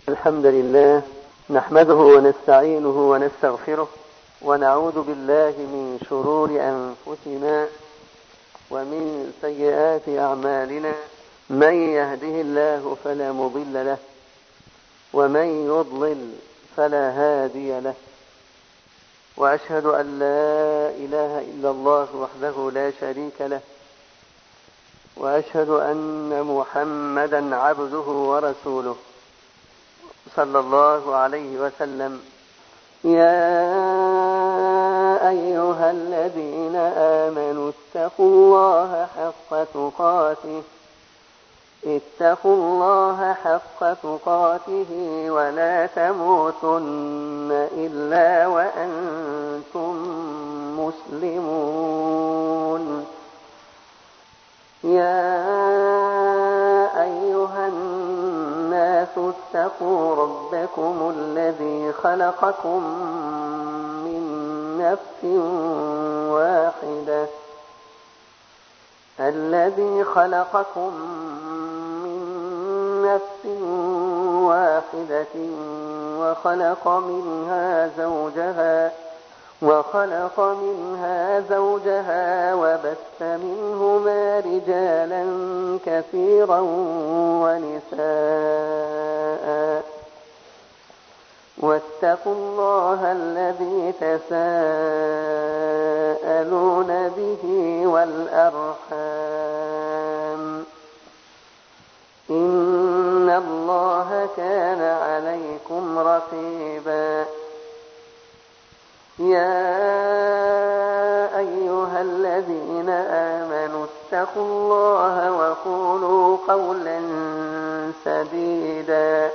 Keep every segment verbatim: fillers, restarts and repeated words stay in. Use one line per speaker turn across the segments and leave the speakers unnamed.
الحمد لله نحمده ونستعينه ونستغفره ونعوذ بالله من شرور أنفسنا ومن سيئات أعمالنا. من يهده الله فلا مضل له ومن يضلل فلا هادي له، وأشهد أن لا إله إلا الله وحده لا شريك له، وأشهد أن محمدا عبده ورسوله صلى الله عليه وسلم. يا أيها الذين آمنوا اتقوا الله حق تقاته اتقوا الله حق تقاته ولا تموتن إلا وأنتم مسلمون. يا أيها الناس اتقوا ربكم الذي خلقكم من نفس واحدة الذي خلقكم من نفس واحدة وخلق منها زوجها وخلق منها زوجها وبث منهما رجالا كثيرا ونساء، واتقوا الله الذي تساءلون به والأرحام إن الله كان عليكم رقيبا. يا أيها الذين آمنوا اتقوا الله وقولوا قولا سديدا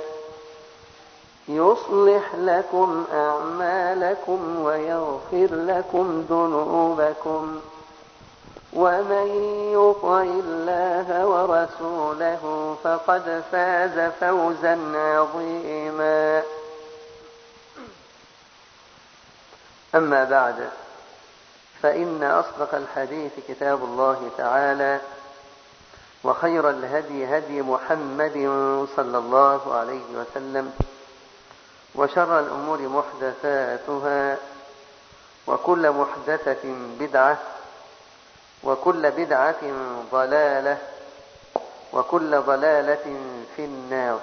يصلح لكم أعمالكم ويغفر لكم ذنوبكم، ومن يطع الله ورسوله فقد فاز فوزا عظيما. أما بعد، فإن أصدق الحديث كتاب الله تعالى، وخير الهدي هدي محمد صلى الله عليه وسلم، وشر الأمور محدثاتها، وكل محدثة بدعة، وكل بدعة ضلالة، وكل ضلالة في النار.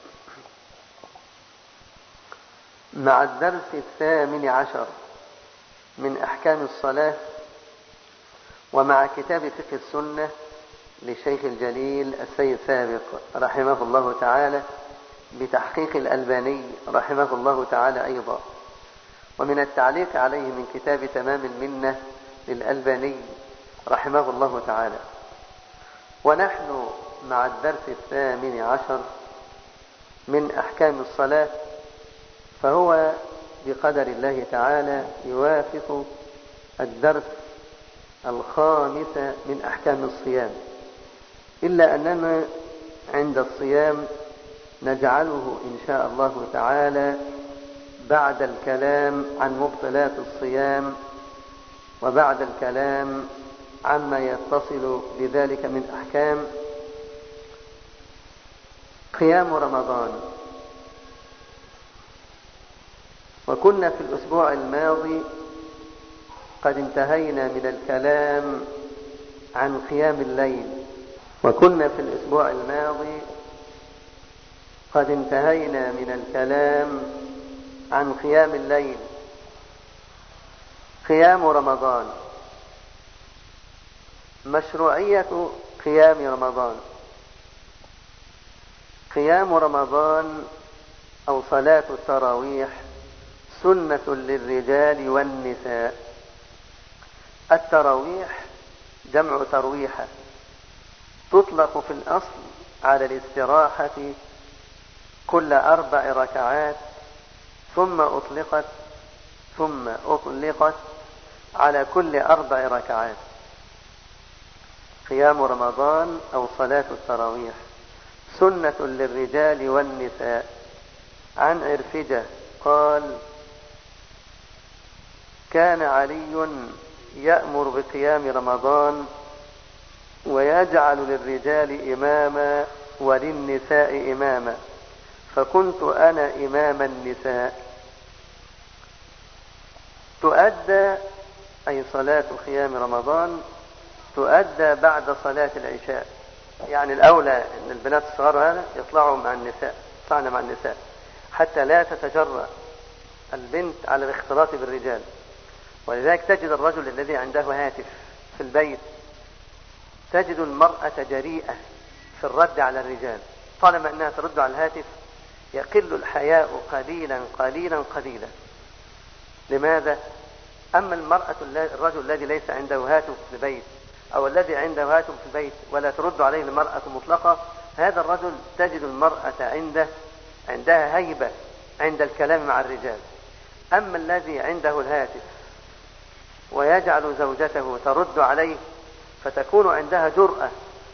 مع الدرس الثامن عشر من أحكام الصلاة، ومع كتاب فقه السنة لشيخ الجليل السيد سابق رحمه الله تعالى بتحقيق الألباني رحمه الله تعالى أيضا، ومن التعليق عليه من كتاب تمام المنة للألباني رحمه الله تعالى. ونحن مع الدرس الثامن عشر من أحكام الصلاة، فهو بقدر الله تعالى يوافق الدرس الخامس من أحكام الصيام، إلا أننا عند الصيام نجعله إن شاء الله تعالى بعد الكلام عن مبطلات الصيام، وبعد الكلام عما يتصل بذلك من أحكام قيام رمضان. وكنا في الأسبوع الماضي قد انتهينا من الكلام عن قيام الليل وكنا في الأسبوع الماضي قد انتهينا من الكلام عن قيام الليل. قيام رمضان، مشروعية قيام رمضان. قيام رمضان أو صلاة التراويح سنة للرجال والنساء. التراويح جمع ترويحة، تطلق في الأصل على الاستراحة كل أربع ركعات، ثم أطلقت ثم أطلقت على كل أربع ركعات. قيام رمضان أو صلاة التراويح سنة للرجال والنساء. عن عرفجة قال: كان علي يأمر بقيام رمضان ويجعل للرجال إماما وللنساء إماما، فكنت أنا إمام النساء. تؤدى أي صلاة قيام رمضان تؤدى بعد صلاة العشاء، يعني الأولى أن البنات الصغار هذا يطلعوا مع النساء، يطلعن مع النساء حتى لا تتجرأ البنت على الاختلاط بالرجال. ولذلك تجد الرجل الذي عنده هاتف في البيت تجد المرأة جريئة في الرد على الرجال، طالما أنها ترد على الهاتف يقل الحياء قليلا قليلا قليلا. لماذا؟ أما المرأة الرجل الذي ليس عنده هاتف في البيت أو الذي عنده هاتف في البيت ولا ترد عليه المرأة مطلقة، هذا الرجل تجد المرأة عنده عندها هيبة عند الكلام مع الرجال. أما الذي عنده الهاتف ويجعل زوجته ترد عليه فتكون عندها جرأة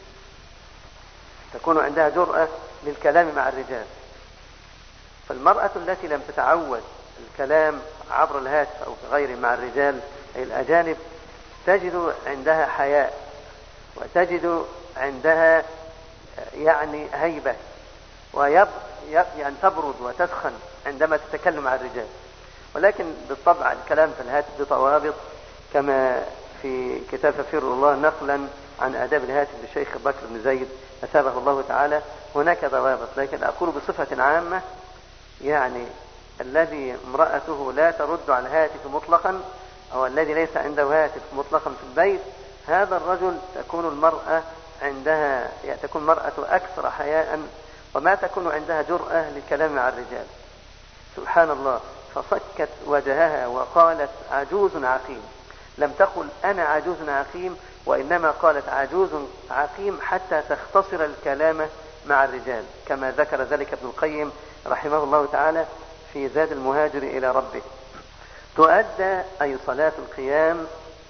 تكون عندها جرأة للكلام مع الرجال. فالمرأة التي لم تتعود الكلام عبر الهاتف أو غيره مع الرجال أي الأجانب تجد عندها حياء وتجد عندها يعني هيبة ويب يعني تبرد وتسخن عندما تتكلم مع الرجال. ولكن بالطبع الكلام في الهاتف بضوابط كما في كتاب ففر الله نقلا عن آداب الهاتف للشيخ بكر بن زيد أثابه الله تعالى هناك ضوابط. لكن أقول بصفة عامة يعني الذي امرأته لا ترد على الهاتف مطلقا أو الذي ليس عنده هاتف مطلقا في البيت هذا الرجل تكون المرأة عندها يعني تكون المرأة أكثر حياء وما تكون عندها جرأة للكلام مع الرجال. سبحان الله. فصكت وجهها وقالت عجوز عقيم. لم تقل أنا عجوز عقيم وإنما قالت عجوز عقيم حتى تختصر الكلام مع الرجال كما ذكر ذلك ابن القيم رحمه الله تعالى في زاد المهاجر إلى ربه. تؤدى أي صلاة القيام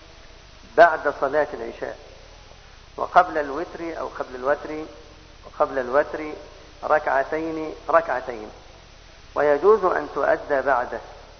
بعد صلاة العشاء وقبل الوتر أو قبل الوتر وقبل الوتر ركعتين ركعتين ويجوز أن تؤدى بعده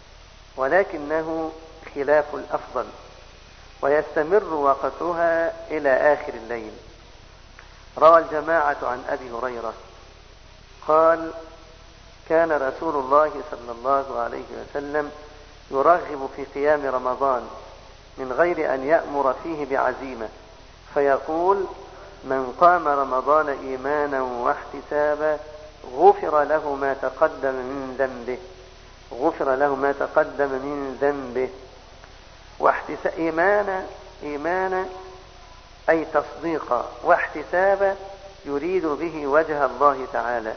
ولكنه خلاف الأفضل ويستمر وقتها إلى آخر الليل. روى الجماعة عن أبي هريرة قال كان رسول الله صلى الله عليه وسلم يرغب في قيام رمضان من غير أن يأمر فيه بعزيمة فيقول من قام رمضان إيمانا واحتسابا غفر له ما تقدم من ذنبه غفر له ما تقدم من ذنبه واحتساب إيمانا إيمانا أي تصديقا واحتسابا يريد به وجه الله تعالى.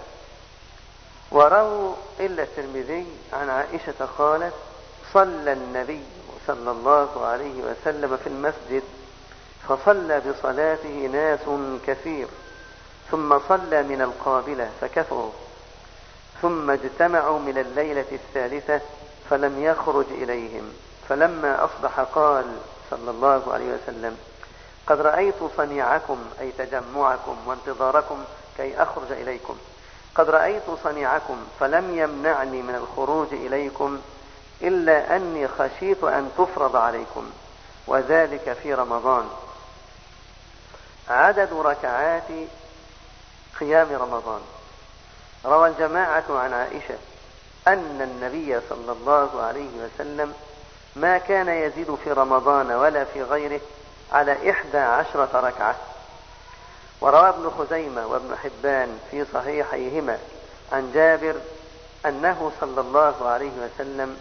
ورووا إلا الترمذي عن عائشة قالت صلى النبي صلى الله عليه وسلم في المسجد فصلى بصلاته ناس كثير ثم صلى من القابلة فكثروا ثم اجتمعوا من الليلة الثالثة فلم يخرج إليهم فلما أصبح قال صلى الله عليه وسلم قد رأيت صنيعكم أي تجمعكم وانتظاركم كي أخرج إليكم قد رأيت صنيعكم فلم يمنعني من الخروج إليكم إلا أني خشيت أن تفرض عليكم وذلك في رمضان. عدد ركعات قيام رمضان. روى الجماعة عن عائشة أن النبي صلى الله عليه وسلم ما كان يزيد في رمضان ولا في غيره على إحدى عشرة ركعة. وروى ابن خزيمة وابن حبان في صحيحيهما عن جابر أنه صلى الله عليه وسلم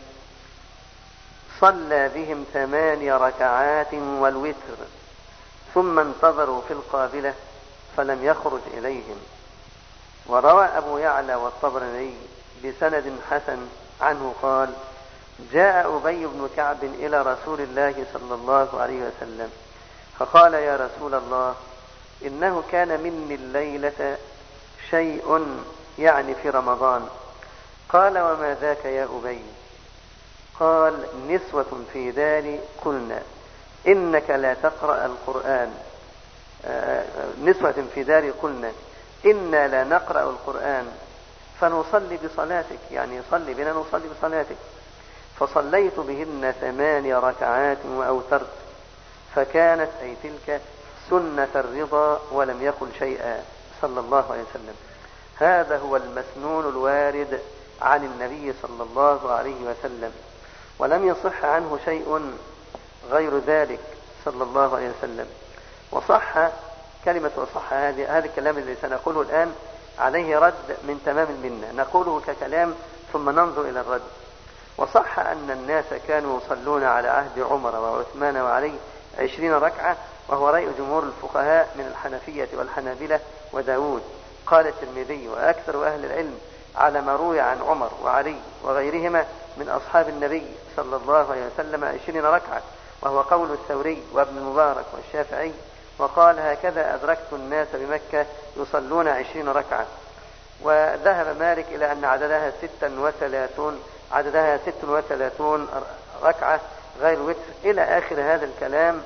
صلى بهم ثماني ركعات والوتر ثم انتظروا في القابلة فلم يخرج إليهم. وروى أبو يعلى والطبراني بسند حسن عنه قال جاء أبي بن كعب إلى رسول الله صلى الله عليه وسلم فقال يا رسول الله إنه كان مني الليلة شيء يعني في رمضان. قال وما ذاك يا أبي؟ قال نسوة في داري قلنا إنك لا تقرأ القرآن نسوة في داري قلنا إنا لا نقرأ القرآن فنصلي بصلاتك يعني صلي بنا نصلي بصلاتك فصليت بهن ثماني ركعات وأوترت فكانت أي تلك سنة الرضا ولم يقل شيئا صلى الله عليه وسلم. هذا هو المسنون الوارد عن النبي صلى الله عليه وسلم، ولم يصح عنه شيء غير ذلك صلى الله عليه وسلم. وصح كلمة وصح هذه هذا الكلام الذي سنقوله الآن عليه رد من تمام المنة، نقوله ككلام ثم ننظر إلى الرد. وصح أن الناس كانوا يصلون على عهد عمر وعثمان وعلي عشرين ركعة، وهو رأي جمهور الفقهاء من الحنفية والحنابلة وداود. قال الترمذي وأكثر أهل العلم على ما روي عن عمر وعلي وغيرهما من أصحاب النبي صلى الله عليه وسلم عشرين ركعة، وهو قول الثوري وابن المبارك والشافعي. وقال هكذا أدركت الناس بمكة يصلون عشرين ركعة. وذهب مالك إلى أن عددها ست وثلاثون عددها ست وثلاثون ركعة غير وتر، إلى آخر هذا الكلام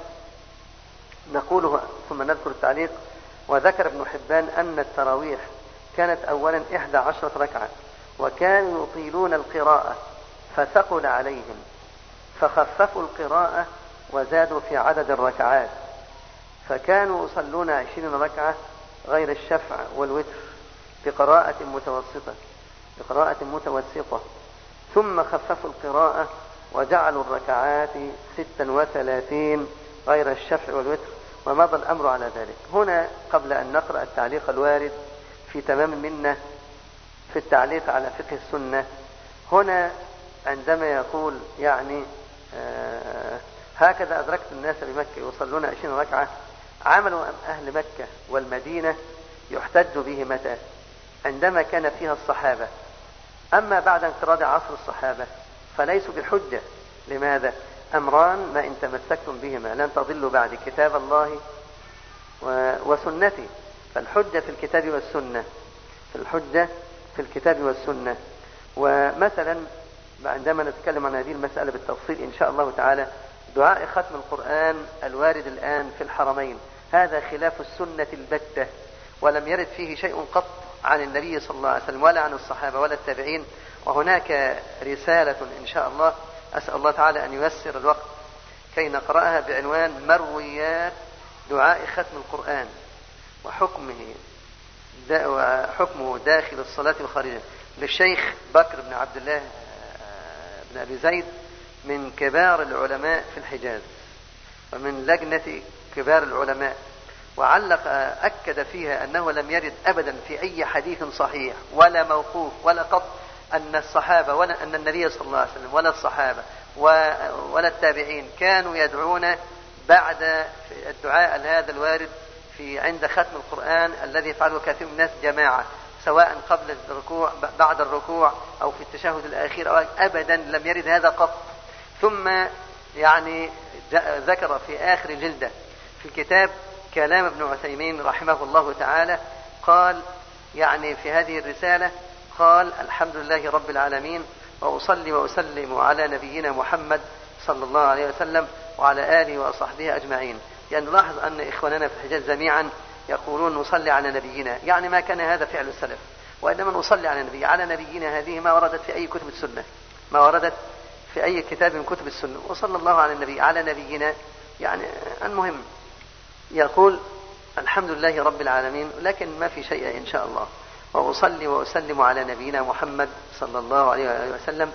نقوله ثم نذكر التعليق. وذكر ابن حبان أن التراويح كانت أولا إحدى عشرة ركعة، وكانوا يطيلون القراءة فثقل عليهم فخففوا القراءة وزادوا في عدد الركعات، فكانوا يصلون عشرين ركعة غير الشفع والوتر بقراءة متوسطة بقراءة متوسطة ثم خففوا القراءة وجعلوا الركعات ستا وثلاثين غير الشفع والوتر، ومضى الأمر على ذلك. هنا قبل أن نقرأ التعليق الوارد في تمام المنة في التعليق على فقه السنة، هنا عندما يقول يعني آه هكذا أدركت الناس بمكة يصلون عشرين ركعة، عملوا أهل مكة والمدينة يحتج به متى؟ عندما كان فيها الصحابة. أما بعد انقراض عصر الصحابة فليسوا بحجة. لماذا؟ أمران ما إن تمسكتم بهما لن تضلوا بعد، كتاب الله وسنتي. فالحجة في الكتاب والسنة في الحجة في الكتاب والسنة. ومثلا عندما نتكلم عن هذه المسألة بالتفصيل إن شاء الله تعالى، دعاء ختم القرآن الوارد الآن في الحرمين هذا خلاف السنة البتة، ولم يرد فيه شيء قط عن النبي صلى الله عليه وسلم ولا عن الصحابة ولا التابعين. وهناك رسالة إن شاء الله أسأل الله تعالى أن ييسر الوقت كي نقرأها بعنوان مرويات دعاء ختم القرآن وحكمه وحكمه داخل الصلاة وخارجها، للشيخ بكر بن عبد الله بن أبي زيد من كبار العلماء في الحجاز ومن لجنة كبار العلماء. وعلق أكد فيها أنه لم يرد أبدا في أي حديث صحيح ولا موقوف ولا قط أن الصحابة ولا أن النبي صلى الله عليه وسلم ولا الصحابة ولا التابعين كانوا يدعون بعد الدعاء هذا الوارد في عند ختم القرآن الذي يفعله كثير من الناس جماعة، سواء قبل الركوع بعد الركوع أو في التشهد الأخير أو أبدا لم يرد هذا قط. ثم يعني ذكر في آخر الجلدة في الكتاب كلام ابن عثيمين رحمه الله تعالى، قال يعني في هذه الرسالة قال الحمد لله رب العالمين وأصلي وأسلم على نبينا محمد صلى الله عليه وسلم وعلى آله وصحبه أجمعين. يعني نلاحظ أن إخواننا في الحجاز جميعا يقولون نصلي على نبينا، يعني ما كان هذا فعل السلف، وإنما نصلي على نبي على نبينا هذه ما وردت في أي كتب السنة ما وردت في أي كتاب من كتب السنة. وصلى الله على النبي على نبينا يعني المهم يقول الحمد لله رب العالمين، لكن ما في شيء إن شاء الله. وأصلي وأسلم على نبينا محمد صلى الله عليه وسلم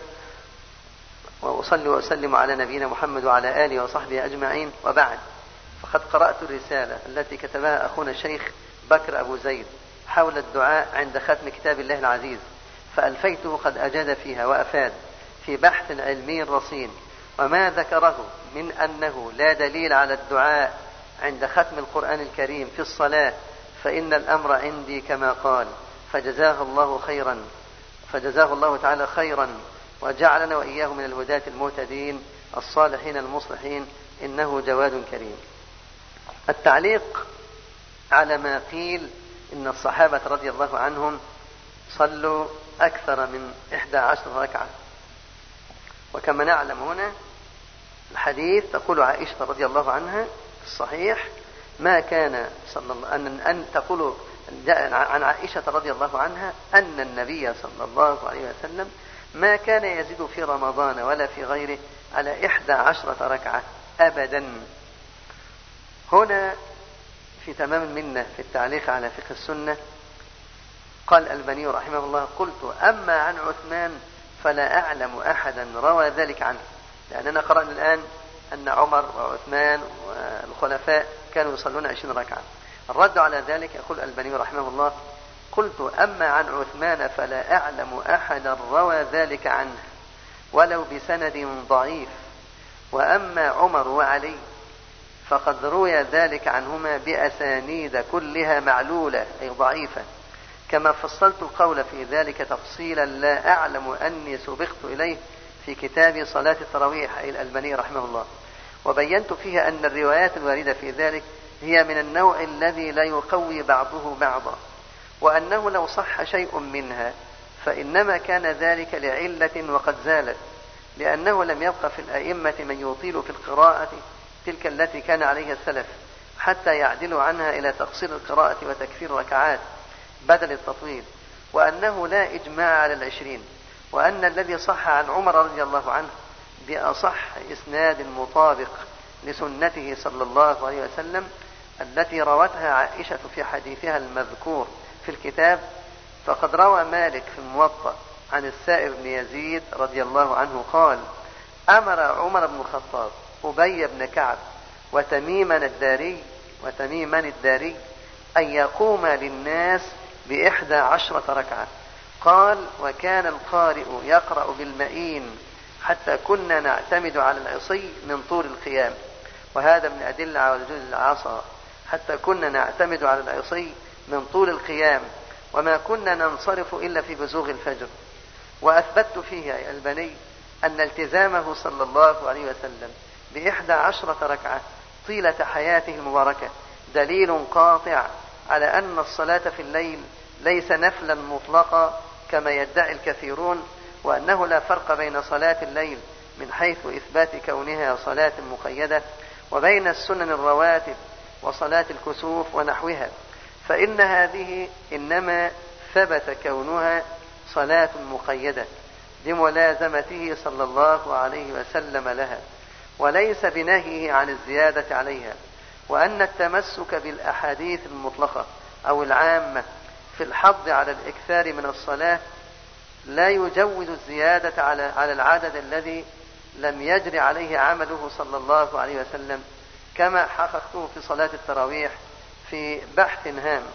وأصلي وأسلم على نبينا محمد وعلى آله وصحبه أجمعين، وبعد فقد قرأت الرسالة التي كتبها أخونا الشيخ بكر أبو زيد حول الدعاء عند ختم كتاب الله العزيز، فألفيته قد أجاد فيها وأفاد في بحث علمي رصين، وما ذكره من أنه لا دليل على الدعاء عند ختم القرآن الكريم في الصلاة فإن الأمر عندي كما قال، فجزاه الله خيرا فجزاه الله تعالى خيرا وجعلنا وإياه من الهداة المهتدين الصالحين المصلحين، إنه جواد كريم. التعليق على ما قيل إن الصحابة رضي الله عنهم صلوا أكثر من إحدى عشر ركعة، وكما نعلم هنا الحديث تقول عائشة رضي الله عنها الصحيح ما كان صلى الله أن, أن تقول عن عائشة رضي الله عنها أن النبي صلى الله عليه وسلم ما كان يزيد في رمضان ولا في غيره على إحدى عشرة ركعة أبدا. هنا في تمام المنة في التعليق على فقه السنة قال الألباني رحمه الله: قلت أما عن عثمان فلا أعلم أحدا روى ذلك عنه. لأننا قرأنا الآن أن عمر وعثمان والخلفاء كانوا يصلون عشرين ركعة. الرد على ذلك يقول الألباني رحمه الله: قلت أما عن عثمان فلا أعلم أحدا روى ذلك عنه ولو بسند ضعيف، وأما عمر وعلي فقد روي ذلك عنهما بأسانيد كلها معلولة أي ضعيفة، كما فصلت القول في ذلك تفصيلا لا أعلم أني سبقت إليه في كتاب صلاة التراويح أي الألباني رحمه الله، وبينت فيها أن الروايات الواردة في ذلك هي من النوع الذي لا يقوي بعضه بعضا، وأنه لو صح شيء منها فإنما كان ذلك لعلة وقد زالت، لأنه لم يبق في الأئمة من يطيل في القراءة تلك التي كان عليها السلف حتى يعدلوا عنها إلى تقصير القراءة وتكثير ركعات بدل التطويل، وأنه لا إجماع على العشرين، وأن الذي صح عن عمر رضي الله عنه بأصح إسناد مطابق لسنته صلى الله عليه وسلم التي روتها عائشة في حديثها المذكور في الكتاب، فقد روى مالك في الموطأ عن السائب بن يزيد رضي الله عنه قال: أمر عمر بن الخطاب أبي بن كعب وتميما الداري وتميما الداري أن يقوم للناس بإحدى عشرة ركعة. قال: وكان القارئ يقرأ بالمئين حتى كنا نعتمد على العصي من طول القيام، وهذا من أدلة على وجود العصا، حتى كنا نعتمد على العصي من طول القيام، وما كنا ننصرف إلا في بزوغ الفجر. وأثبت فيها يا البني أن التزامه صلى الله عليه وسلم بإحدى عشرة ركعة طيلة حياته المباركة دليل قاطع على أن الصلاة في الليل ليس نفلا مطلقا كما يدعي الكثيرون، وأنه لا فرق بين صلاة الليل من حيث إثبات كونها صلاة مقيدة وبين السنن الرواتب وصلاة الكسوف ونحوها، فإن هذه إنما ثبت كونها صلاة مقيدة بملازمته صلى الله عليه وسلم لها، وليس بنهيه عن الزيادة عليها، وأن التمسك بالأحاديث المطلقة أو العامة في الحض على الإكثار من الصلاة لا يجوز الزيادة على على العدد الذي لم يجري عليه عمله صلى الله عليه وسلم، كما حققته في صلاة التراويح في بحث هام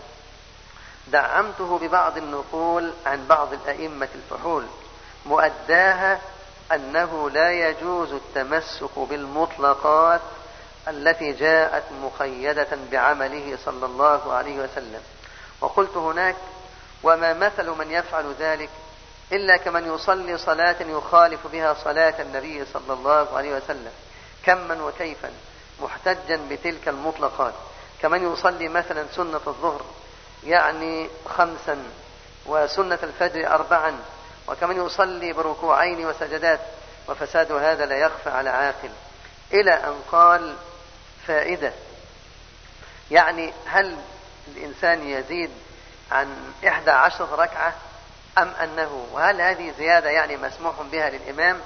دعمته ببعض النقول عن بعض الأئمة الفحول، مؤداها أنه لا يجوز التمسك بالمطلقات التي جاءت مقيدة بعمله صلى الله عليه وسلم. وقلت هناك: وما مثل من يفعل ذلك إلا كمن يصلي صلاة يخالف بها صلاة النبي صلى الله عليه وسلم كما وكيفا محتجا بتلك المطلقات، كمن يصلي مثلا سنة الظهر يعني خمسا وسنة الفجر أربعا، وكمن يصلي بركوعين وسجدات، وفساد هذا لا يخفى على عاقل. إلى أن قال: فائدة، يعني هل الإنسان يزيد عن إحدى عشر ركعة أم أنه، وهل هذه زيادة يعني مسموح بها للإمام؟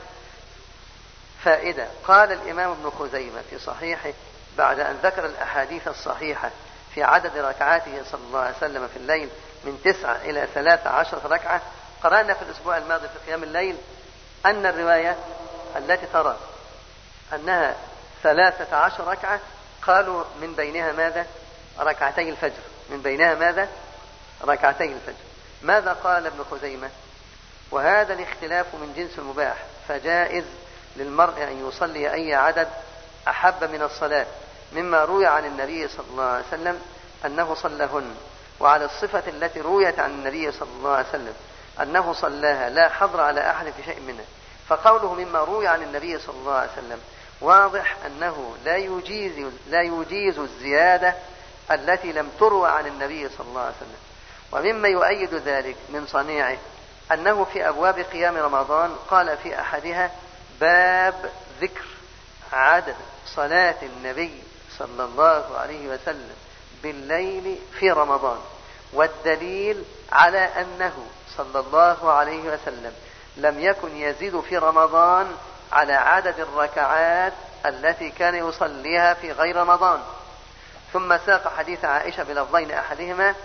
فائدة. قال الإمام ابن خزيمة في صحيحه بعد أن ذكر الأحاديث الصحيحة في عدد ركعاته صلى الله عليه وسلم في الليل من تسعة إلى ثلاثة عشر ركعة، قرأنا في الأسبوع الماضي في قيام الليل أن الرواية التي ترى أنها ثلاثة عشر ركعة قالوا من بينها ماذا؟ ركعتي الفجر، من بينها ماذا؟ ركعتي الفجر. ماذا قال ابن خزيمة؟ وهذا الاختلاف من جنس المباح، فجائز للمرء أن يصلي أي عدد أحب من الصلاة، مما روي عن النبي صلى الله عليه وسلم أنه صلىهن، وعلى الصفة التي رويت عن النبي صلى الله عليه وسلم أنه صلاها لا حظر على أحد في شيء منها. فقوله مما روي عن النبي صلى الله عليه وسلم واضح أنه لا يجيز, لا يجيز الزيادة التي لم تروى عن النبي صلى الله عليه وسلم. ومما يؤيد ذلك من صنيعه أنه في أبواب قيام رمضان قال في أحدها: باب ذكر عدد صلاة النبي صلى الله عليه وسلم بالليل في رمضان، والدليل على أنه صلى الله عليه وسلم لم يكن يزيد في رمضان على عدد الركعات التي كان يصليها في غير رمضان. ثم ساق حديث عائشة بلفظين أحدهما: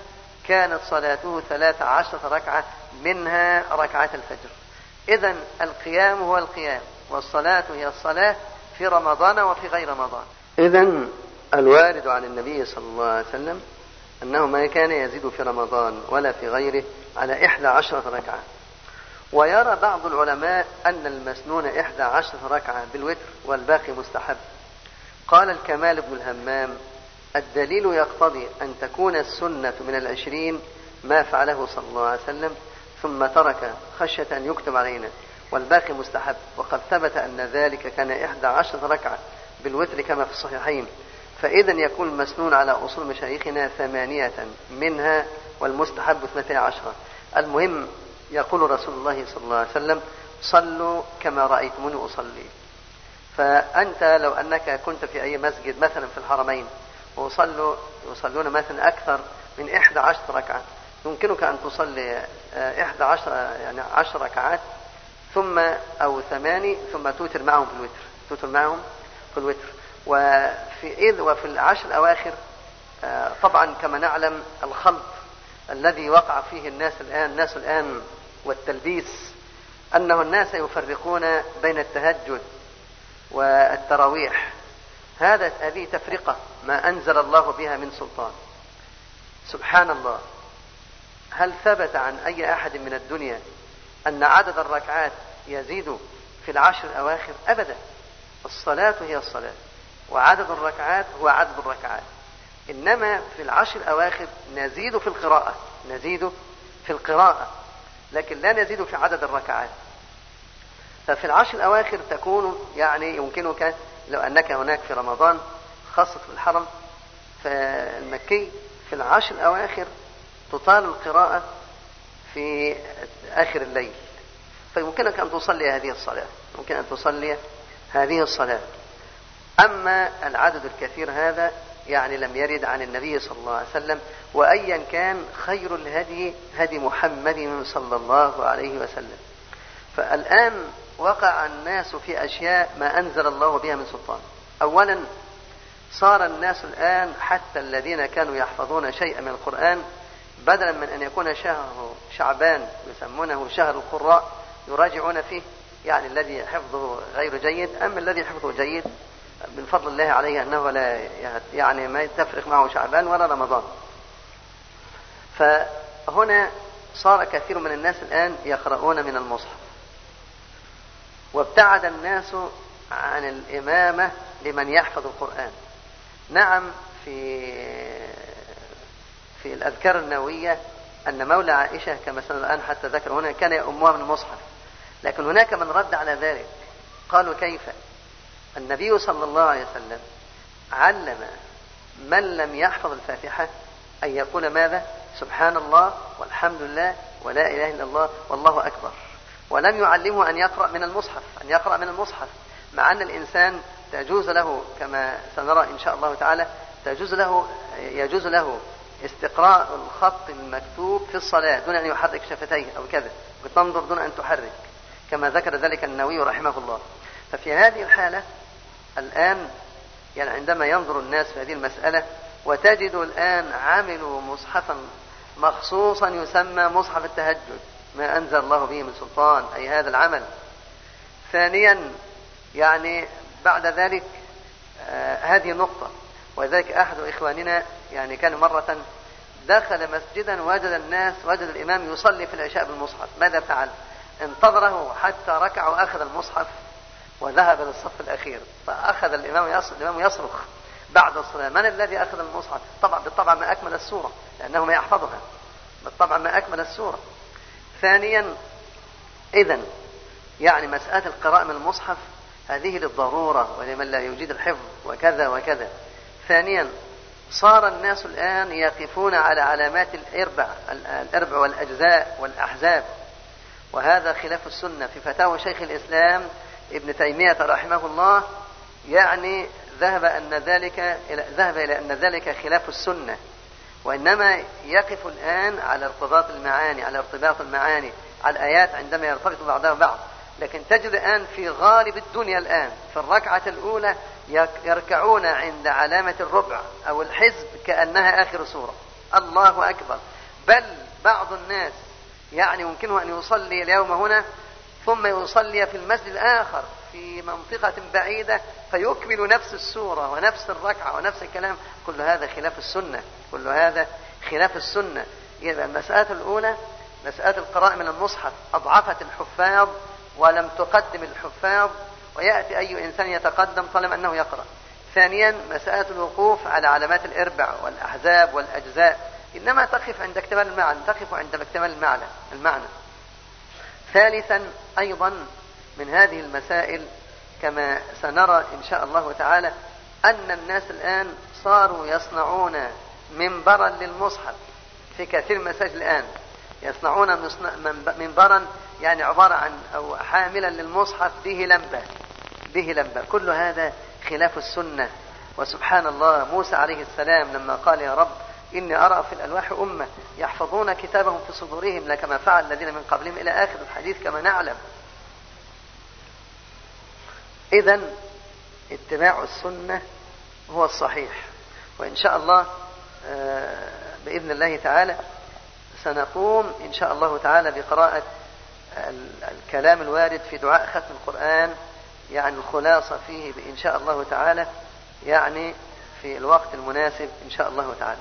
كانت صلاته ثلاث عشرة ركعة منها ركعة الفجر. إذن القيام هو القيام، والصلاة هي الصلاة في رمضان وفي غير رمضان. إذن الوارد عن النبي صلى الله عليه وسلم أنه ما كان يزيد في رمضان ولا في غيره على إحدى عشرة ركعة. ويرى بعض العلماء أن المسنون إحدى عشرة ركعة بالوتر والباقي مستحب. قال الكمال بن الهمام: الدليل يقتضي أن تكون السنة من العشرين ما فعله صلى الله عليه وسلم ثم ترك خشية أن يكتب علينا، والباقي مستحب. وقد ثبت أن ذلك كان إحدى عشرة ركعة بالوتر كما في الصحيحين. فإذا يكون المسنون على أصول مشايخنا ثمانية منها والمستحب اثنتي عشرة. المهم يقول رسول الله صلى الله عليه وسلم: صلوا كما رأيتموني أصلي. فأنت لو أنك كنت في أي مسجد مثلا في الحرمين وصلوا يصلون مثلا أكثر من إحدى عشرة ركعة، يمكنك أن تصلي إحدى عشرة يعني عشر ركعات ثم أو ثماني ثم توتر معهم في الوتر توتر معهم في الوتر. وفي إذ وفي العشر الأواخر طبعا كما نعلم الخلط الذي وقع فيه الناس الآن الناس الآن والتلبيس، أنه الناس يفرقون بين التهجد والتراويح. هذا هذه تفرقة ما أنزل الله بها من سلطان. سبحان الله، هل ثبت عن أي أحد من الدنيا أن عدد الركعات يزيد في العشر الأواخر؟ أبدا. الصلاة هي الصلاة وعدد الركعات هو عدد الركعات، إنما في العشر الأواخر نزيد في القراءة نزيد في القراءة لكن لا نزيد في عدد الركعات. ففي العشر الأواخر تكون يعني يمكنك لو أنك هناك في رمضان خاصة في الحرم فالمكي في العشر الأواخر تطال القراءة في آخر الليل، فيمكنك أن تصلي هذه الصلاة يمكن أن تصلي هذه الصلاة. أما العدد الكثير هذا يعني لم يرد عن النبي صلى الله عليه وسلم، وأيا كان خير الهدي هدي محمد صلى الله عليه وسلم. فالآن وقع الناس في أشياء ما أنزل الله بها من سلطان. أولا صار الناس الآن حتى الذين كانوا يحفظون شيئا من القرآن بدلا من أن يكون شهر شعبان يسمونه شهر القراء يراجعون فيه، يعني الذي حفظه غير جيد أما الذي حفظه جيد من فضل الله عليه أنه لا يعني ما تفرق معه شعبان ولا رمضان. فهنا صار كثير من الناس الآن يقرؤون من المصحف، وابتعد الناس عن الإمامة لمن يحفظ القرآن. نعم في في الأذكار النووية أن مولى عائشة كما سنرى الآن حتى ذكر هنا كان يأمها من المصحف، لكن هناك من رد على ذلك قالوا كيف؟ النبي صلى الله عليه وسلم علم من لم يحفظ الفاتحة أن يقول ماذا؟ سبحان الله والحمد لله ولا إله إلا الله والله أكبر، ولم يعلمه أن يقرأ من المصحف أن يقرأ من المصحف مع أن الإنسان تجوز له كما سنرى إن شاء الله تعالى تجوز له يجوز له استقراء الخط المكتوب في الصلاة دون أن يحرك شفتيه أو كذا، وتنظر دون أن تحرك كما ذكر ذلك النووي رحمه الله. ففي هذه الحالة الآن يعني عندما ينظر الناس في هذه المسألة وتجد الآن عملوا مصحفا مخصوصا يسمى مصحف التهجد ما أنزل الله به من سلطان، أي هذا العمل. ثانيا يعني بعد ذلك آه هذه النقطة، وذلك أحد إخواننا يعني كان مرة دخل مسجدا وجد الناس وجد الإمام يصلي في العشاء بالمصحف، ماذا فعل؟ انتظره حتى ركع وأخذ المصحف وذهب للصف الأخير، فأخذ الإمام الإمام يصرخ بعد الصلاة: من الذي أخذ المصحف؟ طبعا بالطبع ما أكمل السورة لأنه ما يحفظها، بالطبع ما أكمل السورة. ثانيا إذن يعني مسألة القراءة من المصحف هذه للضرورة ولمن لا يوجد الحفظ وكذا وكذا. ثانيا صار الناس الآن يقفون على علامات الإربع الإربع والأجزاء والأحزاب، وهذا خلاف السنة. في فتاوى شيخ الإسلام ابن تيمية رحمه الله يعني ذهب أن ذلك ذهب إلى أن ذلك خلاف السنة، وإنما يقف الآن على ارتباط المعاني على ارتباط المعاني على الآيات عندما يرتبط بعضها بعض. لكن تجد الآن في غالب الدنيا الآن في الركعة الأولى يركعون عند علامة الربع أو الحزب كأنها آخر سورة، الله أكبر، بل بعض الناس يعني يمكنه أن يصلي اليوم هنا ثم يصلي في المسجد الآخر في منطقة بعيدة فيكمل نفس السورة ونفس الركعة ونفس الكلام. كل هذا خلاف السنة، كل هذا خلاف السنة. يبقى المسألة الأولى مسألة القراءة من المصحف أضعفت الحفاظ ولم تقدم الحفاظ، ويأتي أي إنسان يتقدم طالما أنه يقرأ. ثانيا مسألة الوقوف على علامات الإربع والأحزاب والأجزاء، إنما تقف عند اكتمال المعنى، تقف عند اكتمال المعنى المعنى. ثالثا أيضا من هذه المسائل كما سنرى إن شاء الله تعالى أن الناس الآن صاروا يصنعون منبرا للمصحف في كثير من المساجد الآن، يصنعون منبرا يعني عبارة عن أو حاملا للمصحف به لمبة به لمبة. كل هذا خلاف السنة. وسبحان الله موسى عليه السلام لما قال يا رب إني أرى في الألواح أمة يحفظون كتابهم في صدورهم كما فعل الذين من قبلهم إلى آخر الحديث كما نعلم. إذن اتباع السنة هو الصحيح. وإن شاء الله بإذن الله تعالى سنقوم إن شاء الله تعالى بقراءة الكلام الوارد في دعاء ختم القرآن، يعني الخلاصة فيه إن شاء الله تعالى، يعني في الوقت المناسب إن شاء الله تعالى.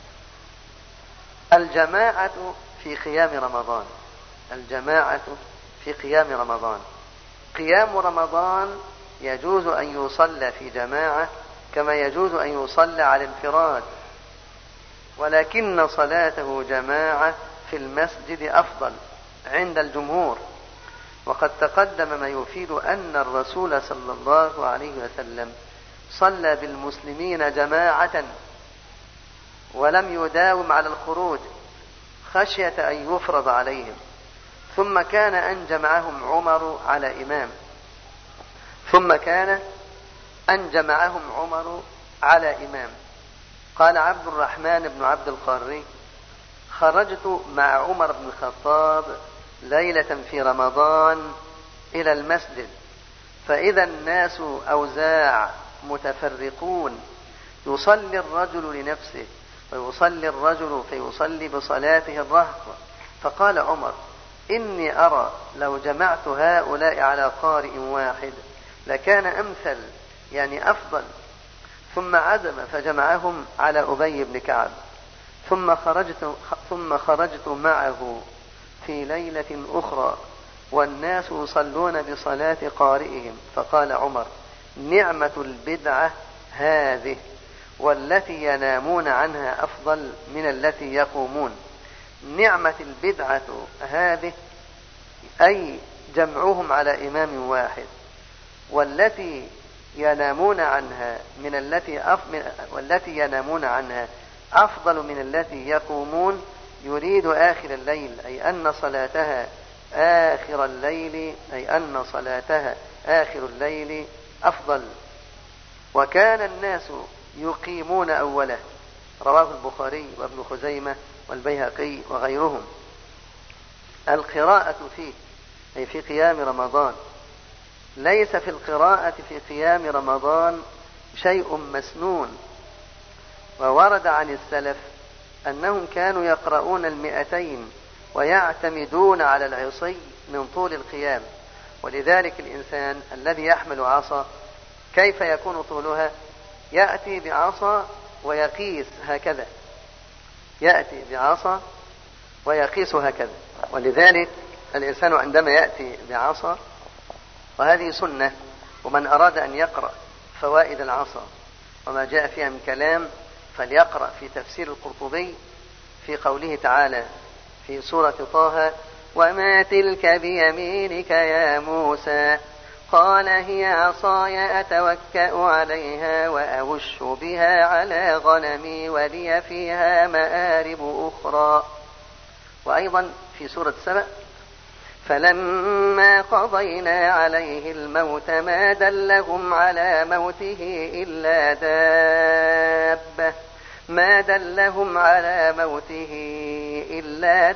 الجماعة في قيام رمضان. الجماعة في قيام رمضان. قيام رمضان يجوز أن يصلى في جماعة كما يجوز أن يصلى على انفراد، ولكن صلاته جماعة في المسجد أفضل عند الجمهور. وقد تقدم ما يفيد أن الرسول صلى الله عليه وسلم صلى بالمسلمين جماعة ولم يداوم على الخروج خشية أن يفرض عليهم، ثم كان أن جمعهم عمر على إمام ثم كان أن جمعهم عمر على إمام. قال عبد الرحمن بن عبد القاري خرجت مع عمر بن الخطاب ليلة في رمضان إلى المسجد فإذا الناس أوزاع متفرقون، يصلي الرجل لنفسه ويصلي الرجل فيصلي بصلاته الرهط. فقال عمر إني أرى لو جمعت هؤلاء على قارئ واحد لكان أمثل يعني أفضل. ثم عزم فجمعهم على أبي بن كعب ثم خرجت, ثم خرجت معه في ليلة أخرى والناس يصلون بصلاة قارئهم. فقال عمر نعمة البدعة هذه والتي ينامون عنها أفضل من التي يقومون. نعمة البدعة هذه أي جمعهم على إمام واحد، والتي ينامون عنها من التي أف... والتي ينامون عنها أفضل من التي يقومون. يريد آخر الليل أي أن صلاتها آخر الليل أي أن صلاتها آخر الليل أفضل. وكان الناس يقيمون أوله. رواه البخاري وابن خزيمة والبيهقي وغيرهم. القراءة فيه أي في قيام رمضان. ليس في القراءة في قيام رمضان شيء مسنون. وورد عن السلف أنهم كانوا يقرؤون المئتين ويعتمدون على العصي من طول القيام. ولذلك الإنسان الذي يحمل عصا كيف يكون طولها؟ يأتي بعصا ويقيس هكذا، يأتي بعصا ويقيس هكذا. ولذلك الإنسان عندما يأتي بعصا، وهذه سنة، ومن أراد أن يقرأ فوائد العصا وما جاء فيها من كلام فليقرأ في تفسير القرطبي في قوله تعالى في سورة طه وما تلك بيمينك يا موسى قال هي عصاي أتوكأ عليها وأهش بها على غنمي ولي فيها مآرب أخرى. وأيضا في سورة سبأ فلما قضينا عليه الموت ما دلهم على موته إلا دابة ما دلهم على موته إلا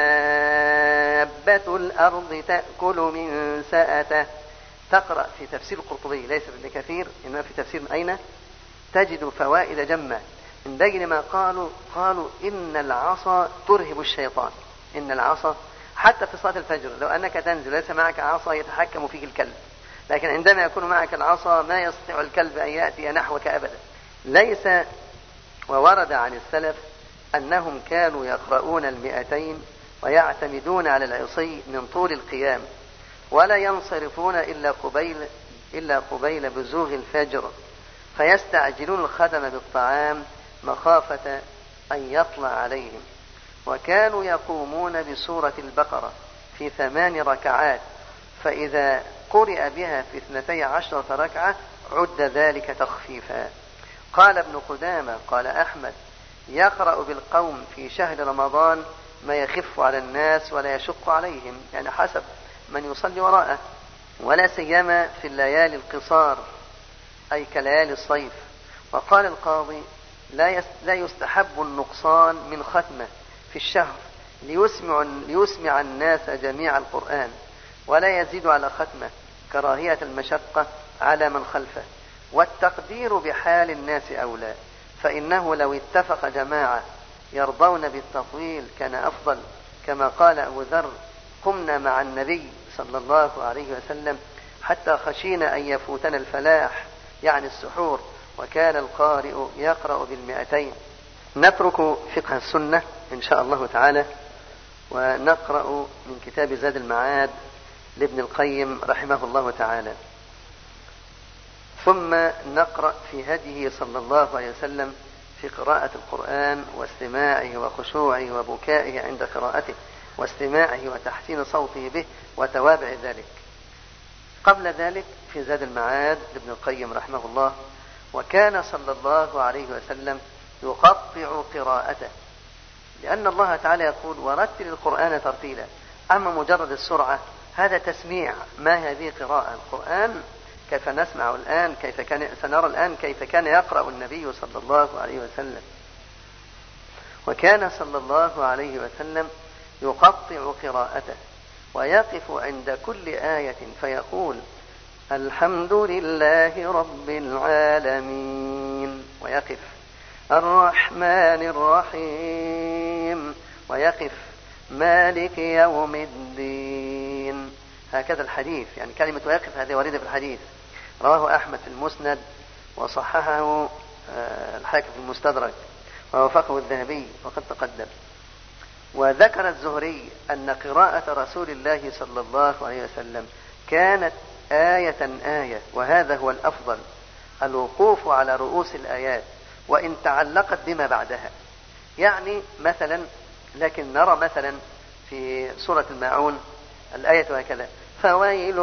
دابة الأرض تأكل من سأته. تقرأ في تفسير القرطبي ليس ابن كثير إنما في تفسير أين تجد فوائد جمة. من أجل ما قالوا قالوا إن العصا ترهب الشيطان. إن العصا حتى في صلاة الفجر لو أنك تنزل ليس معك عصا يتحكم فيك الكلب، لكن عندما يكون معك العصا ما يستطيع الكلب أن يأتي نحوك أبدا. ليس وورد عن السلف أنهم كانوا يقرؤون المئتين ويعتمدون على العصي من طول القيام، ولا ينصرفون إلا قبيل إلا قبيل بزوغ الفجر، فيستعجلون الخدم بالطعام مخافة أن يطلع عليهم. وكانوا يقومون بسورة البقرة في ثمان ركعات، فإذا قرئ بها في اثنتي عشرة ركعة عد ذلك تخفيفا. قال ابن قدامة قال أحمد: يقرأ بالقوم في شهر رمضان ما يخف على الناس ولا يشق عليهم، يعني حسب من يصلي وراءه، ولا سيما في الليالي القصار أي كليالي الصيف. وقال القاضي: لا يستحب النقصان من ختمة في الشهر ليسمع, ليسمع الناس جميع القرآن، ولا يزيد على ختمة كراهية المشقة على من خلفه. والتقدير بحال الناس أولى، فإنه لو اتفق جماعة يرضون بالتطويل كان أفضل، كما قال أبو ذر: قمنا مع النبي صلى الله عليه وسلم حتى خشينا أن يفوتنا الفلاح، يعني السحور، وكان القارئ يقرأ بالمئتين. نترك فقه السنة إن شاء الله تعالى ونقرأ من كتاب زاد المعاد لابن القيم رحمه الله تعالى، ثم نقرأ في هديه صلى الله عليه وسلم في قراءة القرآن واستماعه وخشوعه وبكائه عند قراءته واستماعه وتحسين صوته به وتوابع ذلك. قبل ذلك في زاد المعاد لابن القيم رحمه الله: وكان صلى الله عليه وسلم يقطع قراءته، لأن الله تعالى يقول: ورتل القرآن ترتيلا. أما مجرد السرعة هذا تسميع، ما هذه قراءة القرآن كيف نسمع الآن، كيف كان سنرى الآن كيف كان يقرأ النبي صلى الله عليه وسلم. وكان صلى الله عليه وسلم يقطع قراءته ويقف عند كل آية فيقول: الحمد لله رب العالمين، ويقف الرحمن الرحيم، ويقف مالك يوم الدين. هكذا الحديث، يعني كلمة ويقف هذه واردة في الحديث، رواه أحمد في المسند وصححه الحاكم في المستدرك ووافقه الذهبي وقد تقدم. وذكر الزهري أن قراءة رسول الله صلى الله عليه وسلم كانت آية آية، وهذا هو الأفضل، الوقوف على رؤوس الآيات وإن تعلقت بما بعدها. يعني مثلا، لكن نرى مثلا في سورة الماعون الآية هكذا: فويل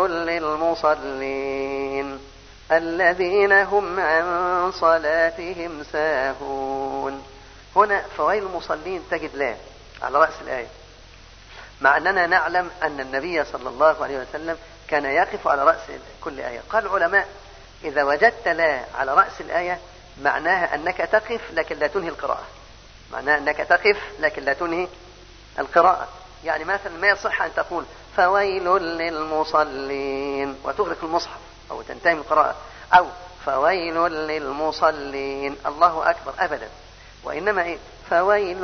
للمصلين الذين هم عن صلاتهم ساهون. هنا فويل المصلين تجد لا على رأس الآية، مع أننا نعلم أن النبي صلى الله عليه وسلم كان يقف على رأس كل آية. قال العلماء: إذا وجدت لا على رأس الآية معناها أنك تقف لكن لا تنهي القراءة، معناها أنك تقف لكن لا تنهي القراءة. يعني مثلا ما يصح أن تقول فويل للمصلين وتغلق المصحف أو تنتهي من القراءة، أو فويل للمصلين الله أكبر، أبدا. وإنما إيه؟ فويل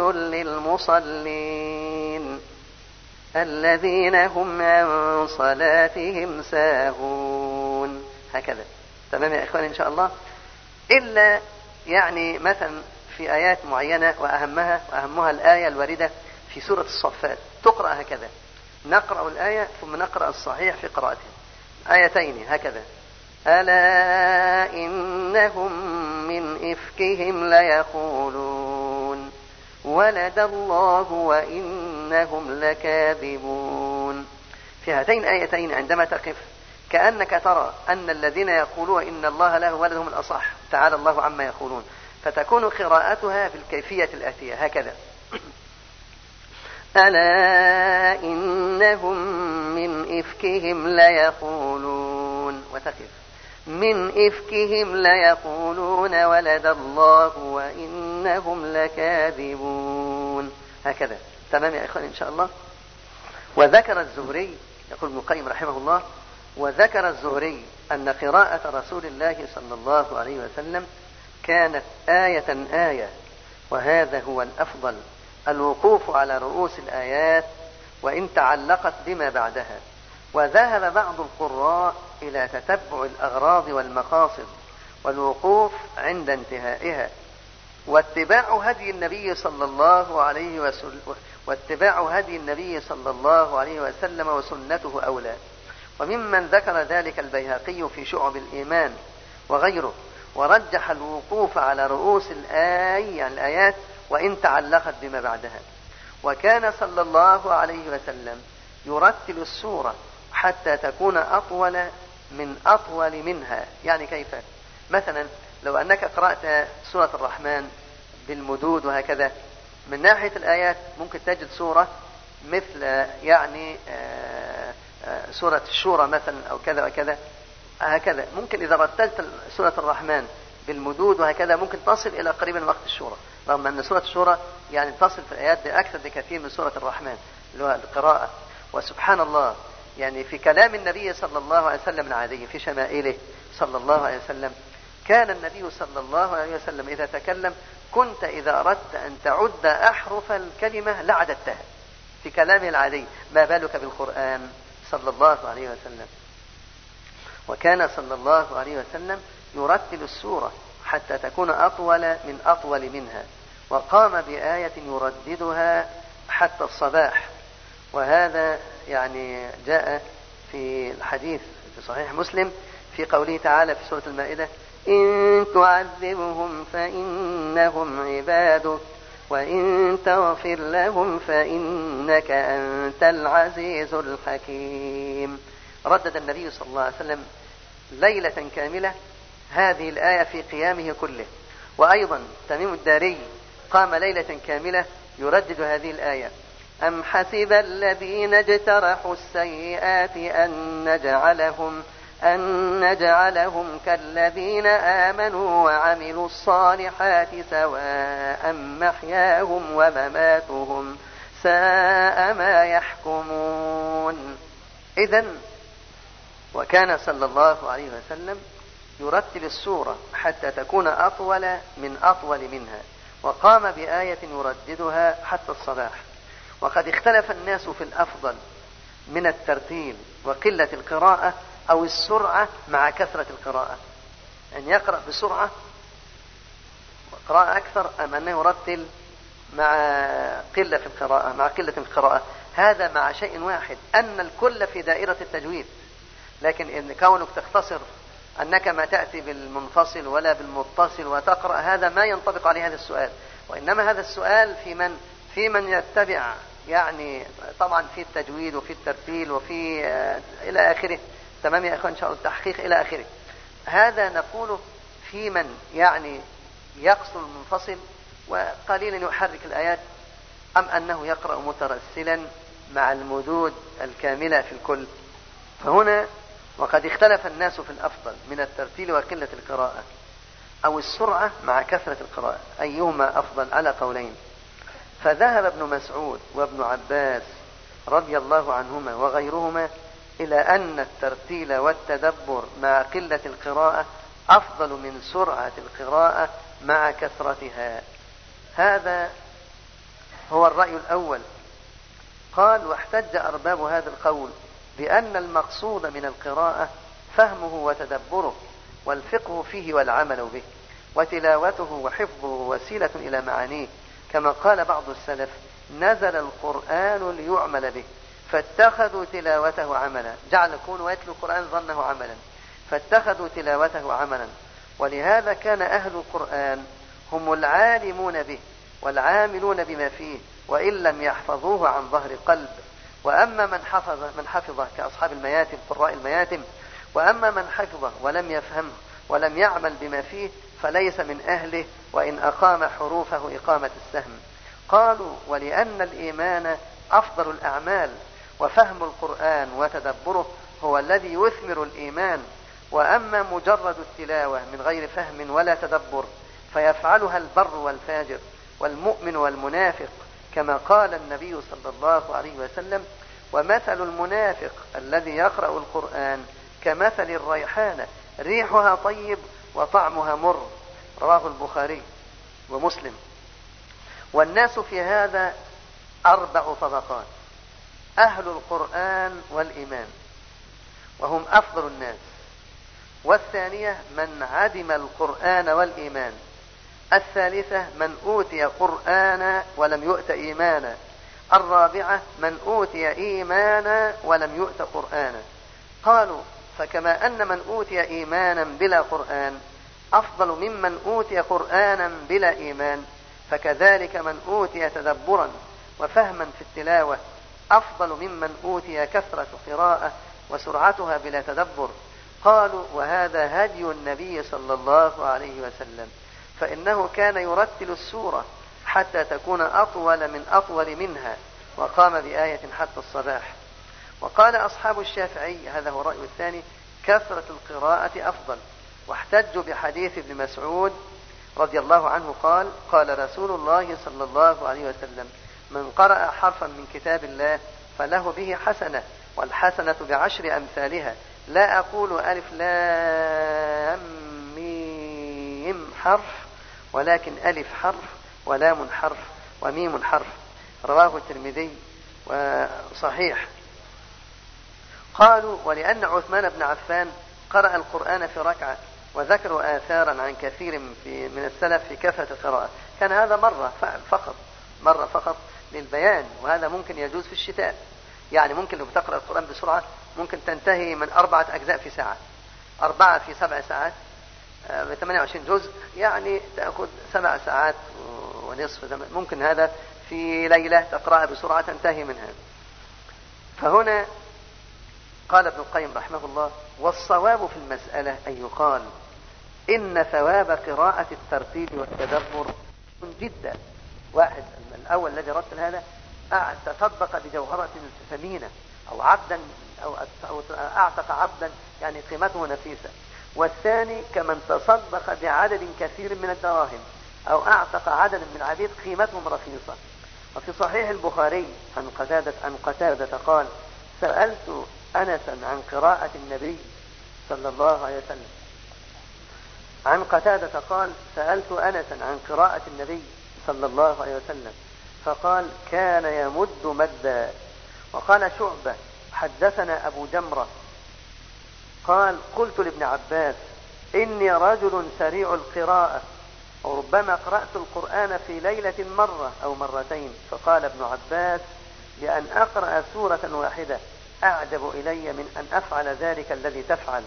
للمصلين الذين هم عن صلاتهم ساهون، هكذا. تمام يا إخوان إن شاء الله. إلا يعني مثلا في آيات معينة، وأهمها وأهمها الآية الواردة في سورة الصفات تقرأ هكذا: نقرأ الآية ثم نقرأ الصحيح في قراءته، آيتين هكذا: ألا إنهم من إفكهم ليقولون ولد الله وإنهم لكاذبون. في هاتين الآيتين عندما تقف كأنك ترى أن الذين يقولون إن الله له ولد هم الأصح، تعالى الله عما يقولون، فتكون قراءتها في الكيفية الآتية هكذا: ألا إنهم من إفكهم ليقولون، وتقف من إفكهم ليقولون ولد الله وإنهم لكاذبون، هكذا. تمام يا إخوان إن شاء الله. وذكر الزهري، يقول ابن القيم رحمه الله: وذكر الزهري أن قراءة رسول الله صلى الله عليه وسلم كانت آية آية وهذا هو الأفضل، الوقوف على رؤوس الآيات وإن تعلقت بما بعدها. وذهب بعض القراء إلى تتبع الأغراض والمقاصد والوقوف عند انتهائها، واتباع هدي النبي صلى الله عليه وسلم واتباع هدي النبي صلى الله عليه وسلم وسنته أولى. وممن ذكر ذلك البيهقي في شعب الإيمان وغيره، ورجح الوقوف على رؤوس الآي يعني الآيات وإن تعلقت بما بعدها. وكان صلى الله عليه وسلم يرتل السورة حتى تكون أطول من أطول منها. يعني كيف؟ مثلا لو أنك قرأت سورة الرحمن بالمدود وهكذا، من ناحية الآيات ممكن تجد سورة مثل يعني سورة الشورى مثلا أو كذا وكذا هكذا. ممكن إذا رتلت سورة الرحمن بالمدود وهكذا ممكن تصل إلى قريبا وقت الشورى، رغم أن سورة الشورى يعني تصل في الآيات بأكثر بكثير من سورة الرحمن اللي هو القراءة. وسبحان الله، يعني في كلام النبي صلى الله عليه وسلم العادي في شمائله صلى الله عليه وسلم، كان النبي صلى الله عليه وسلم إذا تكلم كنت إذا أردت أن تعد أحرف الكلمة لعددتها في كلامه العادي، ما بالك بالقرآن صلى الله عليه وسلم. وكان صلى الله عليه وسلم يرتل السورة حتى تكون أطول من أطول منها، وقام بآية يرددها حتى الصباح. وهذا يعني جاء في الحديث في صحيح مسلم في قوله تعالى في سورة المائدة: إن تعذبهم فإنهم عبادك وإن تغفر لهم فإنك أنت العزيز الحكيم. ردد النبي صلى الله عليه وسلم ليلة كاملة هذه الآية في قيامه كله. وأيضا تميم الداري قام ليلة كاملة يردد هذه الآية: أم حسب الذين اجترحوا السيئات أن نجعلهم أن نجعلهم كالذين آمنوا وعملوا الصالحات سواء محياهم ومماتهم ساء ما يحكمون. إذن وكان صلى الله عليه وسلم يرتل السورة حتى تكون أطول من أطول منها، وقام بآية يرددها حتى الصباح. وقد اختلف الناس في الأفضل من الترتيل وقلة القراءة أو السرعة مع كثرة القراءة، أن يقرأ بسرعة وقراءة أكثر أم أنه يرتل مع قلة في القراءة مع قلة في القراءة. هذا مع شيء واحد، أن الكل في دائرة التجويد، لكن إن كونك تختصر أنك ما تأتي بالمنفصل ولا بالمتصل وتقرأ، هذا ما ينطبق عليه هذا السؤال. وإنما هذا السؤال في من في من يتبع يعني طبعا في التجويد وفي الترتيل وفي آه إلى آخره. تمام يا أخوان إن شاء الله التحقيق إلى آخره. هذا نقوله في من يعني يقصر المنفصل وقليلا يحرك الآيات، أم أنه يقرأ مترسلا مع المدود الكاملة في الكل. فهنا وقد اختلف الناس في الأفضل من الترتيل وقلة القراءة أو السرعة مع كثرة القراءة، أيهما أفضل على قولين. فذهب ابن مسعود وابن عباس رضي الله عنهما وغيرهما إلى أن الترتيل والتدبر مع قلة القراءة أفضل من سرعة القراءة مع كثرتها. هذا هو الرأي الأول. قال: واحتج أرباب هذا القول بأن المقصود من القراءة فهمه وتدبره والفقه فيه والعمل به، وتلاوته وحفظه وسيلة إلى معانيه، كما قال بعض السلف: نزل القرآن ليعمل به فاتخذوا تلاوته عملا. جعل يكون ويتلو القرآن ظنه عملا فاتخذوا تلاوته عملا. ولهذا كان أهل القرآن هم العالمون به والعاملون بما فيه، وإن لم يحفظوه عن ظهر قلب. وأما من حفظ من حفظه كأصحاب المياتم قراء المياتم، وأما من حفظه ولم يفهمه ولم يعمل بما فيه فليس من أهله، وإن أقام حروفه إقامة السهم. قالوا: ولأن الإيمان أفضل الأعمال، وفهم القرآن وتدبره هو الذي يثمر الإيمان. وأما مجرد التلاوة من غير فهم ولا تدبر فيفعلها البر والفاجر والمؤمن والمنافق، كما قال النبي صلى الله عليه وسلم: ومثل المنافق الذي يقرأ القرآن كمثل الريحانة ريحها طيب وطعمها مر. رواه البخاري ومسلم. والناس في هذا أربع طبقات: أهل القرآن والإيمان وهم أفضل الناس، والثانية من عدم القرآن والإيمان، الثالثة من أوتي قرآنا ولم يؤت إيمانا، الرابعة من أوتي إيمانا ولم يؤت قرآنا. قالوا: فكما أن من أوتي إيمانا بلا قرآن أفضل ممن أوتي قرآنا بلا إيمان، فكذلك من أوتي تدبرا وفهما في التلاوة أفضل ممن أوتي كثرة قراءة وسرعتها بلا تدبر. قالوا: وهذا هدي النبي صلى الله عليه وسلم، فإنه كان يرتل السورة حتى تكون أطول من أطول منها، وقام بآية حتى الصباح. وقال أصحاب الشافعي، هذا هو الرأي الثاني، كثرة القراءة أفضل، واحتجوا بحديث ابن مسعود رضي الله عنه قال: قال رسول الله صلى الله عليه وسلم: من قرأ حرفا من كتاب الله فله به حسنة، والحسنة بعشر أمثالها، لا أقول ألف لام ميم حرف، ولكن ألف حرف ولام حرف وميم حرف. رواه الترمذي وصحيح. قالوا: ولأن عثمان بن عفان قرأ القرآن في ركعة، وذكروا آثارا عن كثير من السلف في كثرة القراءة، كان هذا مرة فقط مرة فقط للبيان، وهذا ممكن يجوز في الشتاء. يعني ممكن لو بتقرأ القرآن بسرعة ممكن تنتهي من أربعة أجزاء في ساعة، أربعة في سبع ساعات ب ثمانية وعشرين جزء، يعني تأخذ سبع ساعات ونصف. ممكن هذا في ليلة تقرأها بسرعة تنتهي منها. فهنا قال ابن القيم رحمه الله: والصواب في المسألة أن يقال إن ثواب قراءة الترتيب والتدبر جدا. واحد الأول الذي رتل هذا تصدق بجوهرة ثمينة، أو عبدا أو أعتق عبدا، يعني قيمته نفيسة. والثاني كمن تصدق بعدد كثير من الدراهم، أو أعتق عددا من العبيد قيمتهم رخيصة. وفي صحيح البخاري عن قتادة عن قتادة قال: سألت أنسا عن قراءة النبي صلى الله عليه وسلم. عن قتادة قال: سألت أنسا عن قراءة النبي صلى الله عليه وسلم، فقال: كان يمد مدا. وقال شعبة: حدثنا أبو جمرة قال: قلت لابن عباس: إني رجل سريع القراءة، وربما قرأت القرآن في ليلة مرة أو مرتين. فقال ابن عباس: لأن أقرأ سورة واحدة أعجب إلي من أن أفعل ذلك الذي تفعل.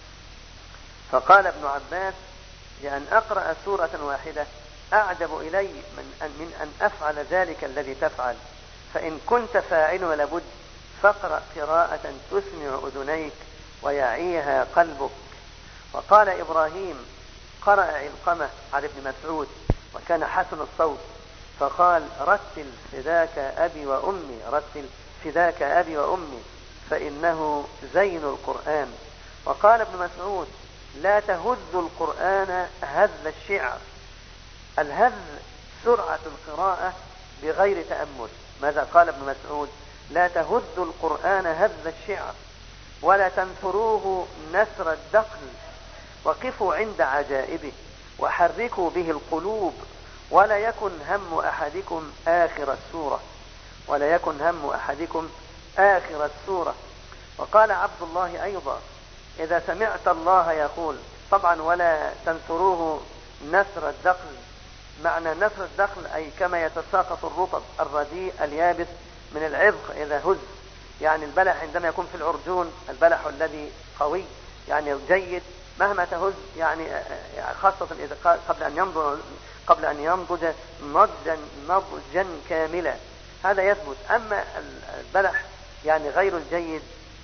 فقال ابن عباس: لأن أقرأ سورة واحدة أعجب إلي من أن, من أن أفعل ذلك الذي تفعل. فإن كنت فاعل لابد، فاقرأ قراءة تسمع أذنيك ويعيها قلبك. وقال إبراهيم: قرأ علقمة على ابن مسعود وكان حسن الصوت، فقال: رتل فداك أبي وأمي، رتل فداك أبي وأمي، فإنه زين القرآن. وقال ابن مسعود: لا تهذ القرآن هذ الشعر. الهذ سرعة القراءة بغير تأمل. ماذا قال ابن مسعود؟ لا تهذ القرآن هذ الشعر، ولا تنثروه نثر الدقل، وقفوا عند عجائبه، وحركوا به القلوب، ولا يكن هم أحدكم آخر السورة، ولا يكن هم أحدكم آخر السورة. وقال عبد الله أيضا: إذا سمعت الله يقول، طبعا ولا تنثروه نثر الدقل، معنى نثر الدقل أي كما يتساقط الرطب الرديء اليابس من العذق إذا هز، يعني البلح عندما يكون في العرجون، البلح الذي قوي يعني جيد مهما تهز، يعني خاصة إذا قبل أن ينضج قبل أن ينضج نضجا نضجا كاملا، هذا يثبت. أما البلح يعني غير الجيد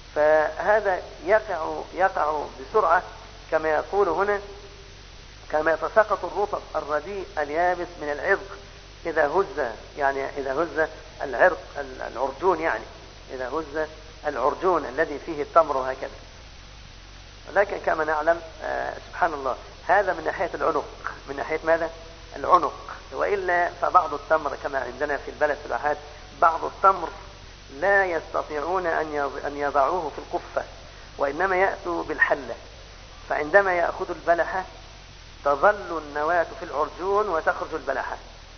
فهذا يقع يقع بسرعة، كما يقول هنا: كما يتساقط الرطب الرديء اليابس من العذق إذا هز، يعني إذا هز العرق العرجون، يعني إذا هز العرجون الذي فيه التمر وهكذا. ولكن كما نعلم آه سبحان الله، هذا من ناحية العنق، من ناحية ماذا؟ العنق. وإلا فبعض التمر كما عندنا في البلد في الواحات، بعض التمر لا يستطيعون أن يضعوه في القفة، وإنما يأتوا بالحلة، فعندما يأخذ البلحة تظل النواة في العرجون وتخرج البلحة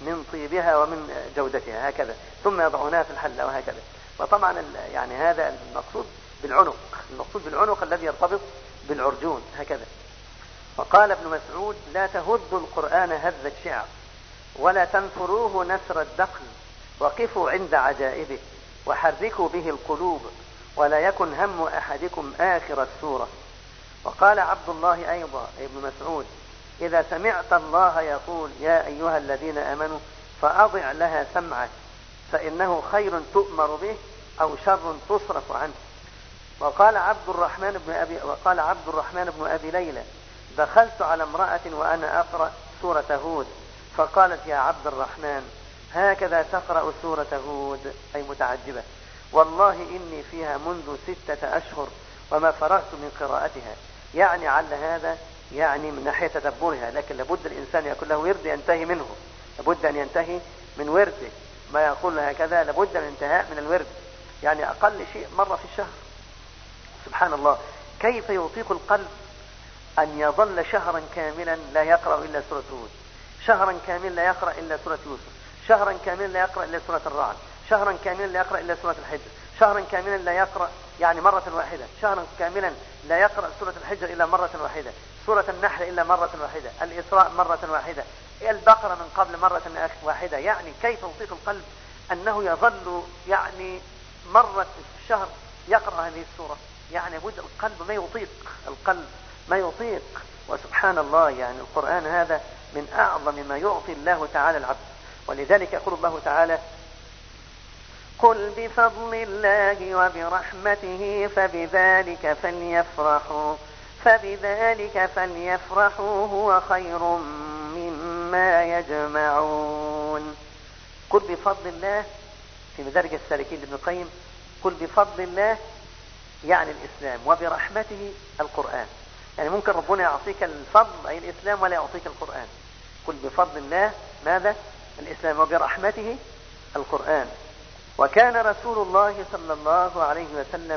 من طيبها ومن جودتها هكذا، ثم يضعونها في الحلة وهكذا. وطبعا يعني هذا المقصود بالعنق، المقصود بالعنق الذي يرتبط بالعرجون هكذا. وقال ابن مسعود: لا تهدوا القرآن هذ الشعر ولا تنفروه نثر الدقل، وقفوا عند عجائبه وحركوا به القلوب، ولا يكن هم أحدكم آخر السورة. وقال عبد الله أيضا ابن مسعود: إذا سمعت الله يقول يا أيها الذين آمنوا فأضع لها سمعك، فإنه خير تؤمر به أو شر تصرف عنه. وقال عبد الرحمن بن أبي وقال عبد الرحمن بن أبي ليلى: دخلت على امرأة وأنا أقرأ سورة هود، فقالت: يا عبد الرحمن هكذا تقرأ سورة هود؟ أي متعجبة. والله إني فيها منذ ستة أشهر وما فرغت من قراءتها. يعني على هذا يعني من ناحية تدبرها، لكن لابد الإنسان يكون له ورد ينتهي منه، لابد أن ينتهي من ورده، ما يقول هكذا لابد من انتهاء من الورد، يعني أقل شيء مرة في الشهر. سبحان الله، كيف يطيق القلب أن يظل شهرا كاملا لا يقرأ إلا سورة هود، شهرا كاملا لا يقرأ إلا سورة يوسف، شهرا كاملا لا يقرأ إلا سورة الرعد، شهرا كاملا لا يقرأ إلا سورة الحجر، شهرا كاملا لا يقرأ يعني مرة واحدة، شهرا كاملا لا يقرأ سورة الحجر إلا مرة واحدة، سورة النحل إلا مرة واحدة، الإسراء مرة واحدة، البقرة من قبل مرة واحدة. يعني كيف يطيق القلب أنه يظل يعني مرة في الشهر يقرأ هذه السورة؟ يعني بد القلب ما يطيق، القلب ما يطيق. وسبحان الله، يعني القرآن هذا من أعظم ما يعطي الله تعالى العبد. ولذلك يقول الله تعالى: قل بفضل الله وبرحمته فبذلك فليفرحوا فبذلك فليفرحوا هو خير مما يجمعون. قل بفضل الله في مدارج السالكين لابن القيم: قل بفضل الله يعني الإسلام، وبرحمته القرآن. يعني ممكن ربنا يعطيك الفضل أي الإسلام ولا يعطيك القرآن. قل بفضل الله ماذا؟ الإسلام، وبرحمته القرآن. وكان رسول الله صلى الله عليه وسلم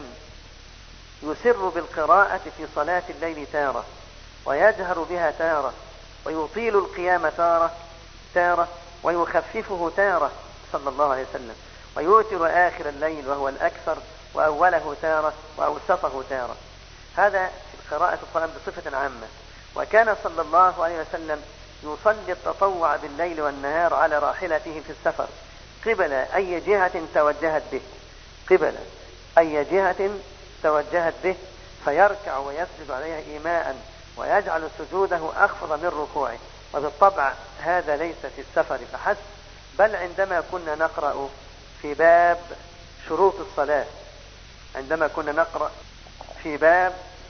يسر بالقراءة في صلاة الليل تارة، ويجهر بها تارة، ويطيل القيام تارة تارة ويخففه تارة صلى الله عليه وسلم، ويوتر آخر الليل وهو الأكثر، وأوله تارة وأوسطه تارة. هذا في قراءة القرآن بصفة عامة. وكان صلى الله عليه وسلم يصلي التطوع بالليل والنهار على راحلته في السفر قبل أي جهة توجهت به، قبل أي جهة توجهت به، فيركع ويسجد عليها إيماء، ويجعل سجوده أخفض من ركوعه. وبالطبع هذا ليس في السفر فحسب، بل عندما كنا نقرأ في باب شروط الصلاة، عندما كنا نقرأ في باب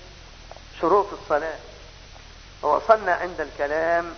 شروط الصلاة، ووصلنا عند الكلام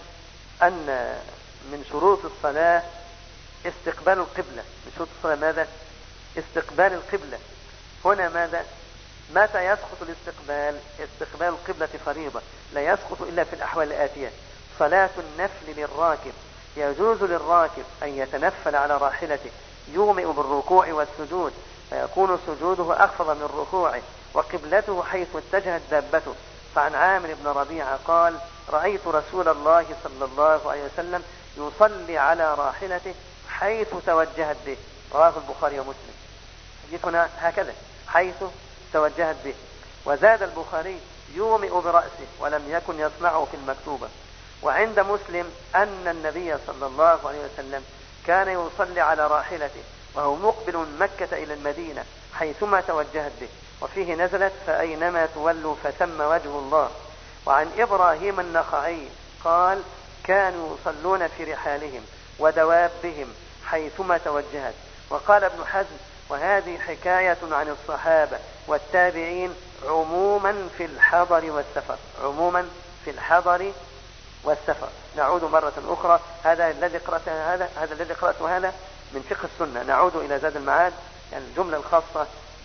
أن من شروط الصلاة استقبال القبلة. من شروط الصلاة ماذا؟ استقبال القبلة. هنا ماذا؟ متى يسقط الاستقبال؟ استقبال القبلة فريضة، لا يسقط إلا في الأحوال الآتية: صلاة النفل للراكب، يجوز للراكب أن يتنفل على راحلته، يومئ بالركوع والسجود، فيكون سجوده أخفض من ركوعه، وقبلته حيث اتجهت دابته. فعن عامر بن ربيعة قال: رأيت رسول الله صلى الله عليه وسلم يصلي على راحلته حيث توجهت به. رواه البخاري ومسلم. جيت هنا هكذا: حيث توجهت به. وزاد البخاري: يومئ برأسه، ولم يكن يصنعه في المكتوبة. وعند مسلم أن النبي صلى الله عليه وسلم كان يصلي على راحلته وهو مقبل من مكة إلى المدينة حيثما توجهت به، وفيه نزلت: فأينما تولوا فثم وجه الله. وعن إبراهيم النخعي قال: كانوا يصلون في رحالهم ودوابهم حيثما توجهت. وقال ابن حزم: وهذه حكاية عن الصحابة والتابعين عموما في الحضر والسفر، عموما في الحضر والسفر. نعود مرة أخرى، هذا الذي قرأته هذا هذا الذي قرأته هذا من فقه السنة. نعود إلى زاد المعاد، يعني الجملة الخاصة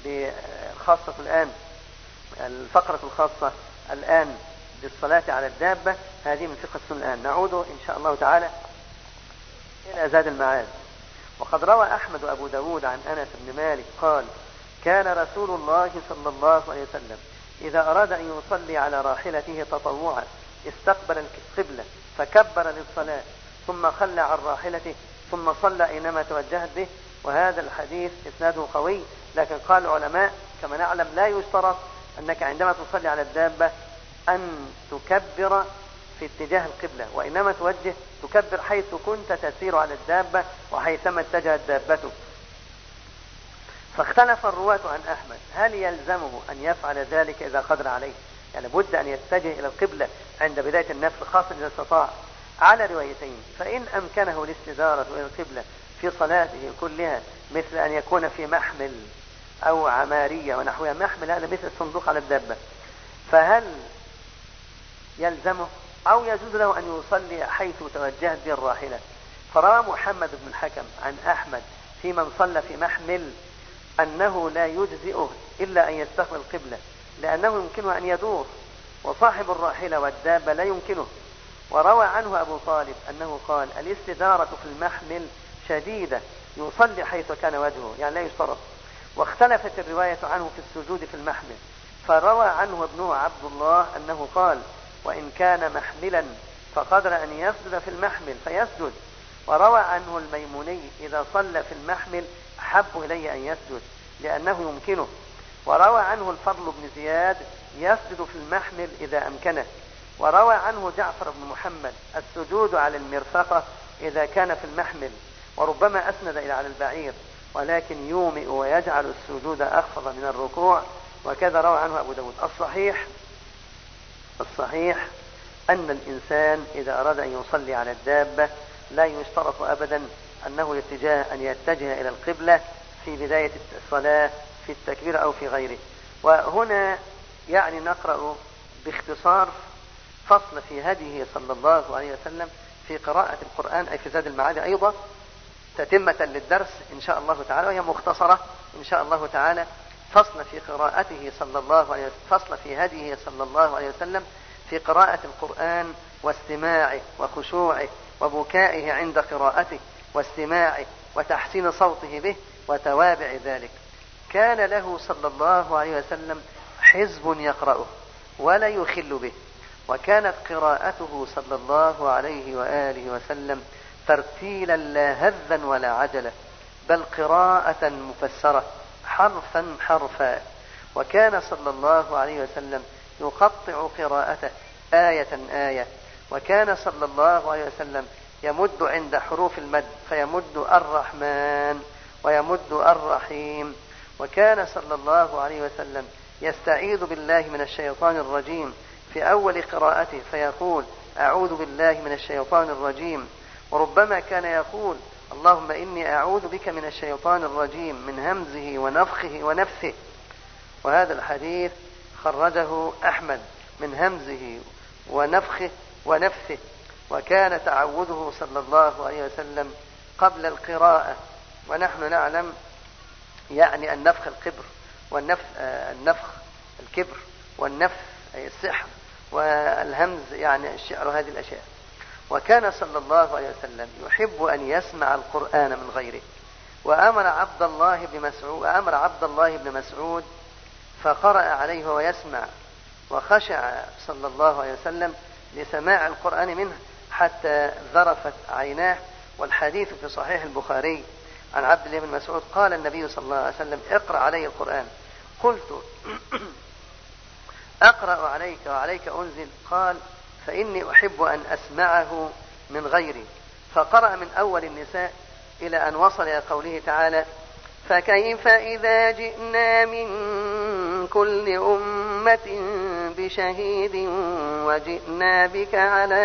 خاصة الآن، الفقرة الخاصة الآن بالصلاة على الدابة، هذه من فقه السنة الآن. نعود إن شاء الله تعالى إلى زاد المعاد. وقد روى أحمد وأبو داود عن أنس بن مالك قال: كان رسول الله صلى الله عليه وسلم إذا أراد أن يصلي على راحلته تطوعا استقبل القبلة فكبر للصلاة، ثم خلى عن راحلته ثم صلى أينما توجهت به. وهذا الحديث إسناده قوي، لكن قال العلماء كما نعلم لا يشترط أنك عندما تصلي على الدابة أن تكبر في اتجاه القبلة، وإنما توجه تكبر حيث كنت تسير على الدابة وحيثما اتجهت دابته. فاختلف الرواة عن أحمد هل يلزمه أن يفعل ذلك إذا قدر عليه، يعني بد أن يتجه إلى القبلة عند بداية النفل خاصة إذا استطاع، على روايتين. فإن أمكنه الاستدارة إلى القبلة في صلاته كلها مثل أن يكون في محمل أو عمارية ونحوها، محمل هذا مثل الصندوق على الدابة، فهل يلزمه أو يجوز له أن يصلي حيث توجهت به الراحلة؟ فروى محمد بن الحكم عن أحمد في من صلى في محمل أنه لا يجزئه إلا أن يستقبل القبلة، لأنه يمكنه أن يدور، وصاحب الراحلة والدابة لا يمكنه. وروى عنه أبو طالب أنه قال الاستدارة في المحمل شديدة، يصلي حيث كان وجهه، يعني لا يشترط. واختلفت الرواية عنه في السجود في المحمل، فروى عنه ابنه عبد الله أنه قال وإن كان محملا فقدر أن يسجد في المحمل فيسجد. وروى عنه الميموني إذا صلى في المحمل أحب إليه أن يسجد لأنه يمكنه. وروى عنه الفضل بن زياد يسجد في المحمل إذا أمكنه. وروى عنه جعفر بن محمد السجود على المرفقة إذا كان في المحمل، وربما أسند إلى على البعير، ولكن يومئ ويجعل السجود أخفض من الركوع، وكذا روى عنه أبو داود. الصحيح الصحيح أن الإنسان إذا أراد أن يصلي على الدابة لا يشترط أبدا أنه يتجه أن يتجه إلى القبلة في بداية الصلاة في التكبير أو في غيره. وهنا يعني نقرأ باختصار فصل في هديه صلى الله عليه وسلم في قراءة القرآن، أي في زاد المعاد أيضا، تتمة للدرس إن شاء الله تعالى، وهي مختصرة إن شاء الله تعالى. فصل في قراءته صلى الله عليه وسلم، فصل في هديه صلى الله عليه وسلم في قراءة القرآن واستماعه وخشوعه وبكائه عند قراءته واستماعه وتحسين صوته به وتوابع ذلك. كان له صلى الله عليه وسلم حزب يقرأه ولا يخل به، وكانت قراءته صلى الله عليه وآله وسلم ترتيلا لا هذا ولا عجلة، بل قراءة مفسرة حرفا حرفا. وكان صلى الله عليه وسلم يقطع قراءته آية آية. وكان صلى الله عليه وسلم يمد عند حروف المد فيمد الرحمن ويمد الرحيم. وكان صلى الله عليه وسلم يستعيذ بالله من الشيطان الرجيم في أول قراءته فيقول أعوذ بالله من الشيطان الرجيم. وربما كان يقول اللهم إني أعوذ بك من الشيطان الرجيم من همزه ونفخه ونفثه. وهذا الحديث خرجه أحمد من همزه ونفخه ونفثه. وكان تعوذه صلى الله عليه وسلم قبل القراءة، ونحن نعلم يعني النفخ الكبر والنفخ النفخ الكبر والنفث أي السحر، والهمز يعني الشعر، هذه الأشياء. وكان صلى الله عليه وسلم يحب أن يسمع القرآن من غيره. وأمر عبد الله بن مسعود أمر عبد الله بن مسعود فقرأ عليه ويسمع، وخشع صلى الله عليه وسلم لسماع القرآن منه حتى ذرفت عيناه. والحديث في صحيح البخاري عن عبد الله بن مسعود قال النبي صلى الله عليه وسلم اقرأ علي القرآن. قلت أقرأ عليك وعليك أنزل؟ قال فإني أحب أن أسمعه من غيري. فقرأ من أول النساء إلى أن وصل إلى قوله تعالى فكيف إذا جئنا من كل أمة بشهيد وجئنا بك على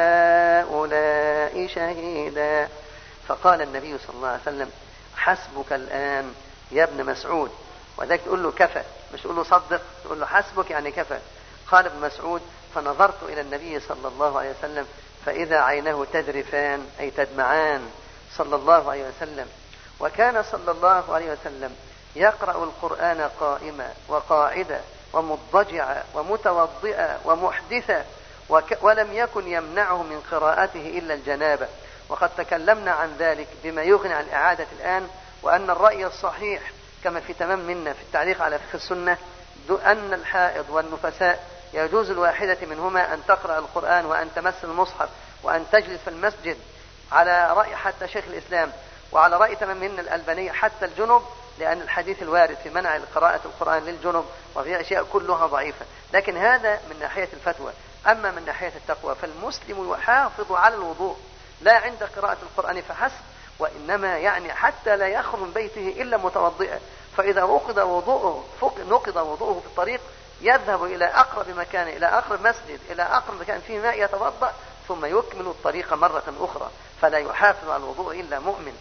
هؤلاء شهيدا. فقال النبي صلى الله عليه وسلم حسبك الآن يا ابن مسعود. وذلك تقول له كفى، مش تقول له صدق، تقول له حسبك يعني كفى. قال ابن مسعود فنظرت إلى النبي صلى الله عليه وسلم فإذا عينه تذرفان أي تدمعان صلى الله عليه وسلم. وكان صلى الله عليه وسلم يقرأ القرآن قائما وقاعدا ومضجعا ومتوضئا ومحدثا، ولم يكن يمنعه من قراءته إلا الجنابة. وقد تكلمنا عن ذلك بما يغني عن الإعادة الآن، وأن الرأي الصحيح كما في تمام منا في التعليق على فقه السنة أن الحائض والنفساء يجوز الواحدة منهما أن تقرأ القرآن وأن تمس المصحف وأن تجلس في المسجد على رأي حتى شيخ الإسلام وعلى رأي تمام من الألبانية حتى الجنب، لأن الحديث الوارد في منع قراءة القرآن للجنب وفي أشياء كلها ضعيفة. لكن هذا من ناحية الفتوى. أما من ناحية التقوى فالمسلم يحافظ على الوضوء لا عند قراءة القرآن فحسب، وإنما يعني حتى لا يخرج من بيته إلا متوضئا، فإذا نقض وضوءه نقض وضوءه في الطريق يذهب إلى أقرب مكان، إلى أقرب مسجد، إلى أقرب مكان فيه ماء يتوضأ ثم يكمل الطريق مرة أخرى، فلا يحافظ على الوضوء إلا مؤمن.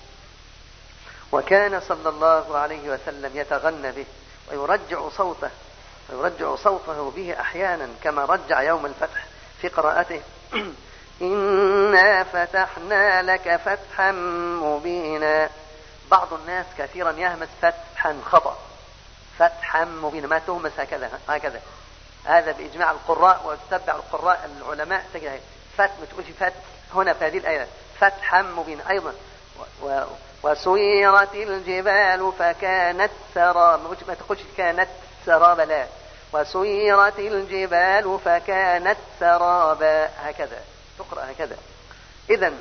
وكان صلى الله عليه وسلم يتغنى به ويرجع صوته ويرجع صوته به أحيانا كما رجع يوم الفتح في قراءته إنا فتحنا لك فتحا مبينا. بعض الناس كثيرا يهمس فتحا خطأ، فتحا مبينا ما تهمس هكذا هكذا هذا بإجماع القراء وتتبع القراء العلماء تجد فتح ما تقولش فتح هنا في هذه الآية فتحا مبينا. أيضا و و وسيرت الجبال فكانت سرابا ما تقولش كانت سرابا، لا، وسيرت الجبال فكانت سرابا هكذا تقرأ هكذا. إذن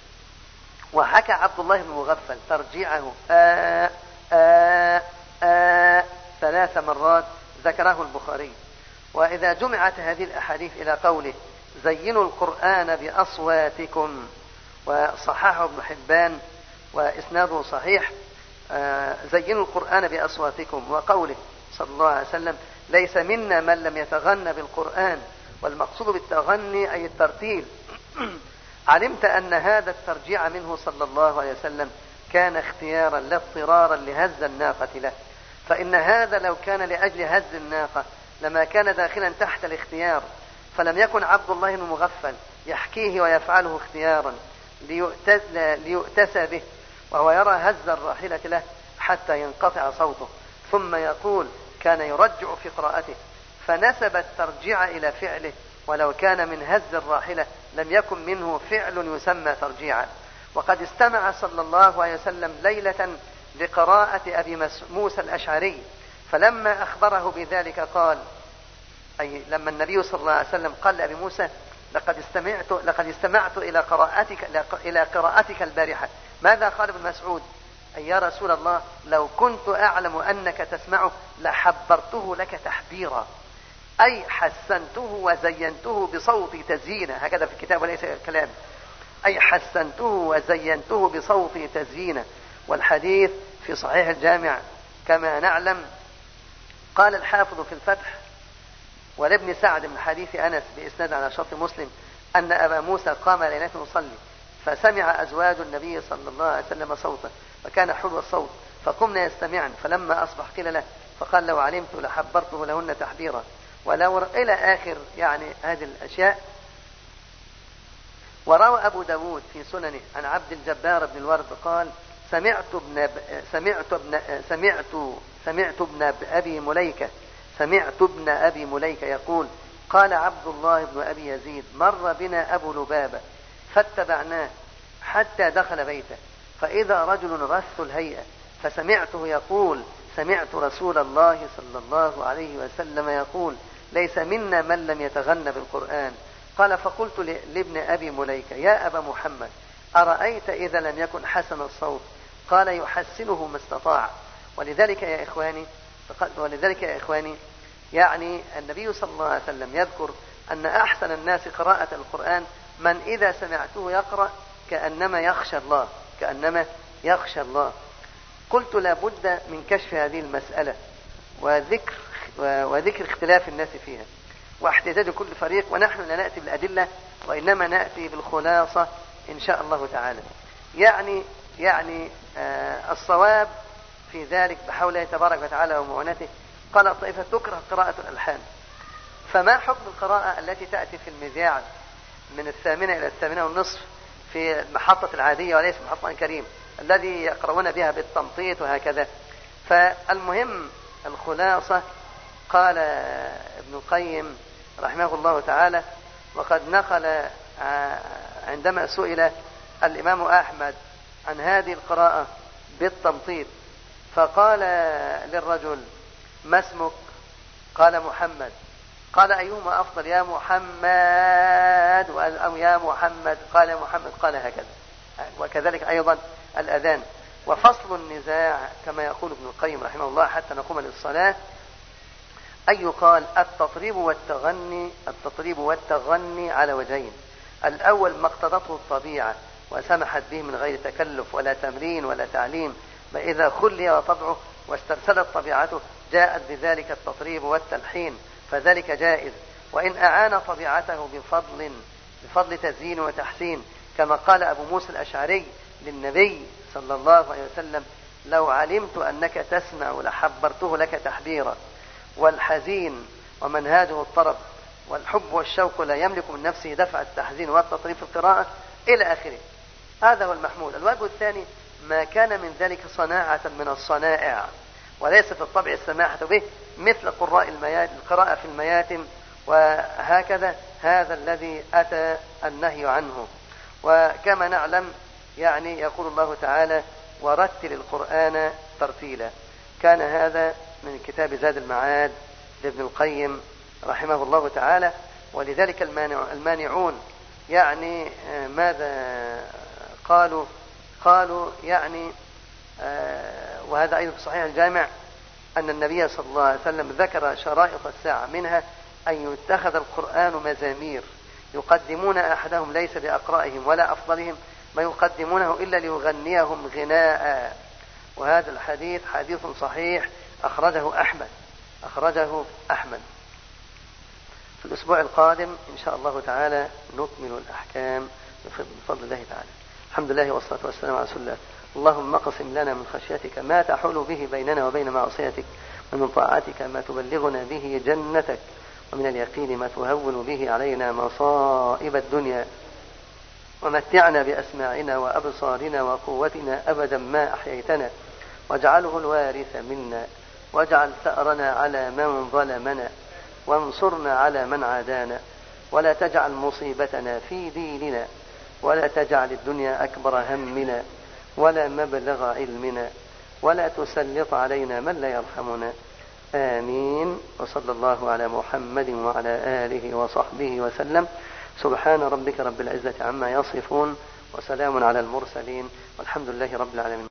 وحكى عبد الله بن مغفل ترجيعه آآ آآ آآ ثلاث مرات ذكره البخاري. وإذا جمعت هذه الأحاديث إلى قوله زينوا القرآن بأصواتكم وصححه ابن حبان وإسناده صحيح، زينوا القرآن بأصواتكم، وقوله صلى الله عليه وسلم ليس منا من لم يتغنى بالقرآن، والمقصود بالتغني أي الترتيل. علمت أن هذا الترجيع منه صلى الله عليه وسلم كان اختيارا لا اضطرارا لهز الناقة له، فإن هذا لو كان لأجل هز الناقة لما كان داخلا تحت الاختيار، فلم يكن عبد الله بن مغفل يحكيه ويفعله اختيارا ليؤتسى به وهو يرى هز الراحلة له حتى ينقطع صوته، ثم يقول كان يرجع في قراءته، فنسب الترجيع إلى فعله، ولو كان من هز الراحلة لم يكن منه فعل يسمى ترجيعا. وقد استمع صلى الله عليه وسلم ليلة لقراءة أبي موسى الأشعري، فلما أخبره بذلك قال، أي لما النبي صلى الله عليه وسلم قال لأبي موسى لقد استمعت لقد استمعت إلى قراءتك إلى قراءتك البارحة، ماذا قال ابن مسعود؟ أي يا رسول الله لو كنت أعلم أنك تسمعه لحبرته لك تحبيرا، أي حسنته وزينته بصوت تزيينه، هكذا في الكتاب وليس كلام، أي حسنته وزينته بصوت تزيينه. والحديث في صحيح الجامع كما نعلم. قال الحافظ في الفتح ولابن سعد من حديث أنس بإسناد على شرط مسلم أن أبا موسى قام ليلة يصلي فسمع أزواج النبي صلى الله عليه وسلم صوته وكان حلو الصوت فقمنا يستمعن، فلما أصبح قيل له فقال لو علمت لحبرته لهن تحبيرا، ولو إلى آخر يعني هذه الأشياء. وروى أبو داود في سننه عن عبد الجبار بن الورد قال سمعت ابن سمعت ابن سمعت سمعت ابن أبي مليكة سمعت ابن أبي مليكة يقول قال عبد الله بن أبي يزيد مر بنا أبو لبابة فاتبعناه حتى دخل بيته، فإذا رجل رث الهيئة فسمعته يقول سمعت رسول الله صلى الله عليه وسلم يقول ليس منا من لم يتغنى بالقرآن. قال فقلت لابن أبي مليكة يا أبا محمد أرأيت إذا لم يكن حسن الصوت؟ قال يحسنه ما استطاع. ولذلك يا إخواني ولذلك يا إخواني يعني النبي صلى الله عليه وسلم يذكر أن أحسن الناس قراءة القرآن من إذا سمعته يقرأ كأنما يخشى الله كأنما يخشى الله. قلت لا بد من كشف هذه المسألة وذكر وذكر اختلاف الناس فيها واحتجاج كل فريق، ونحن لا نأتي بالأدلة وإنما نأتي بالخلاصة إن شاء الله تعالى. يعني يعني آه الصواب في ذلك بحوله تبارك وتعالى ومعونته. قال الطائفة تكره قراءة الألحان، فما حكم القراءة التي تأتي في المذياع من الثامنة إلى الثامنة والنصف في المحطة العادية وليس محطة كريم الذي يقرؤون بها بالتمطيط وهكذا؟ فالمهم الخلاصة قال ابن القيم رحمه الله تعالى، وقد نقل عندما سئل الإمام أحمد عن هذه القراءة بالتمطيط فقال للرجل ما اسمك؟ قال محمد. قال أيهما أفضل يا محمد أو يا محمد؟ قال يا محمد. قال هكذا وكذلك أيضا الأذان. وفصل النزاع كما يقول ابن القيم رحمه الله حتى نقوم للصلاة أن يقال التطريب والتغني التطريب والتغني على وجهين. الأول ما اقتضته الطبيعة وسمحت به من غير تكلف ولا تمرين ولا تعليم، فإذا خلي وطبعه واسترسلت طبيعته جاءت بذلك التطريب والتلحين، فذلك جائز. وإن أعان طبيعته بفضل بفضل تزيين وتحسين، كما قال أبو موسى الأشعري للنبي صلى الله عليه وسلم: لو علمت أنك تسمع لحبرته لك تحبيرا. والحزين ومنهاجه الطرب، والحب والشوق لا يملك من نفسه دفع التحزين والتطريب في القراءة إلى آخره. هذا هو المحمود. الوجه الثاني ما كان من ذلك صناعة من الصنائع وليس في الطبع السماحة به، مثل قراء المياتم القراءة في المياتم، وهكذا هذا الذي أتى النهي عنه. وكما نعلم يعني يقول الله تعالى: ورتل القرآن ترتيلا. كان هذا من كتاب زاد المعاد لابن القيم رحمه الله تعالى. ولذلك المانع المانعون يعني ماذا قالوا؟ قالوا يعني وهذا أيضا في صحيح الجامع أن النبي صلى الله عليه وسلم ذكر شرائط الساعة، منها أن يتخذ القرآن مزامير يقدمون أحدهم ليس بأقرائهم ولا أفضلهم، ما يقدمونه إلا ليغنيهم غناء. وهذا الحديث حديث صحيح أخرجه أحمد أخرجه أحمد في الأسبوع القادم إن شاء الله تعالى نكمل الأحكام بفضل الله تعالى. الحمد لله والصلاة والسلام على رسول الله. اللهم اقسم لنا من خشيتك ما تحول به بيننا وبين معصيتك، ومن طاعتك ما تبلغنا به جنتك، ومن اليقين ما تهون به علينا مصائب الدنيا، ومتعنا بأسماعنا وأبصارنا وقوتنا أبدا ما أحييتنا، واجعله الوارث منا، واجعل ثأرنا على من ظلمنا، وانصرنا على من عادانا، ولا تجعل مصيبتنا في ديننا، ولا تجعل الدنيا أكبر همنا ولا مبلغ علمنا، ولا تسلط علينا من لا يرحمنا. آمين. وصلى الله على محمد وعلى آله وصحبه وسلم. سبحان ربك رب العزة عما يصفون، وسلام على المرسلين، والحمد لله رب العالمين.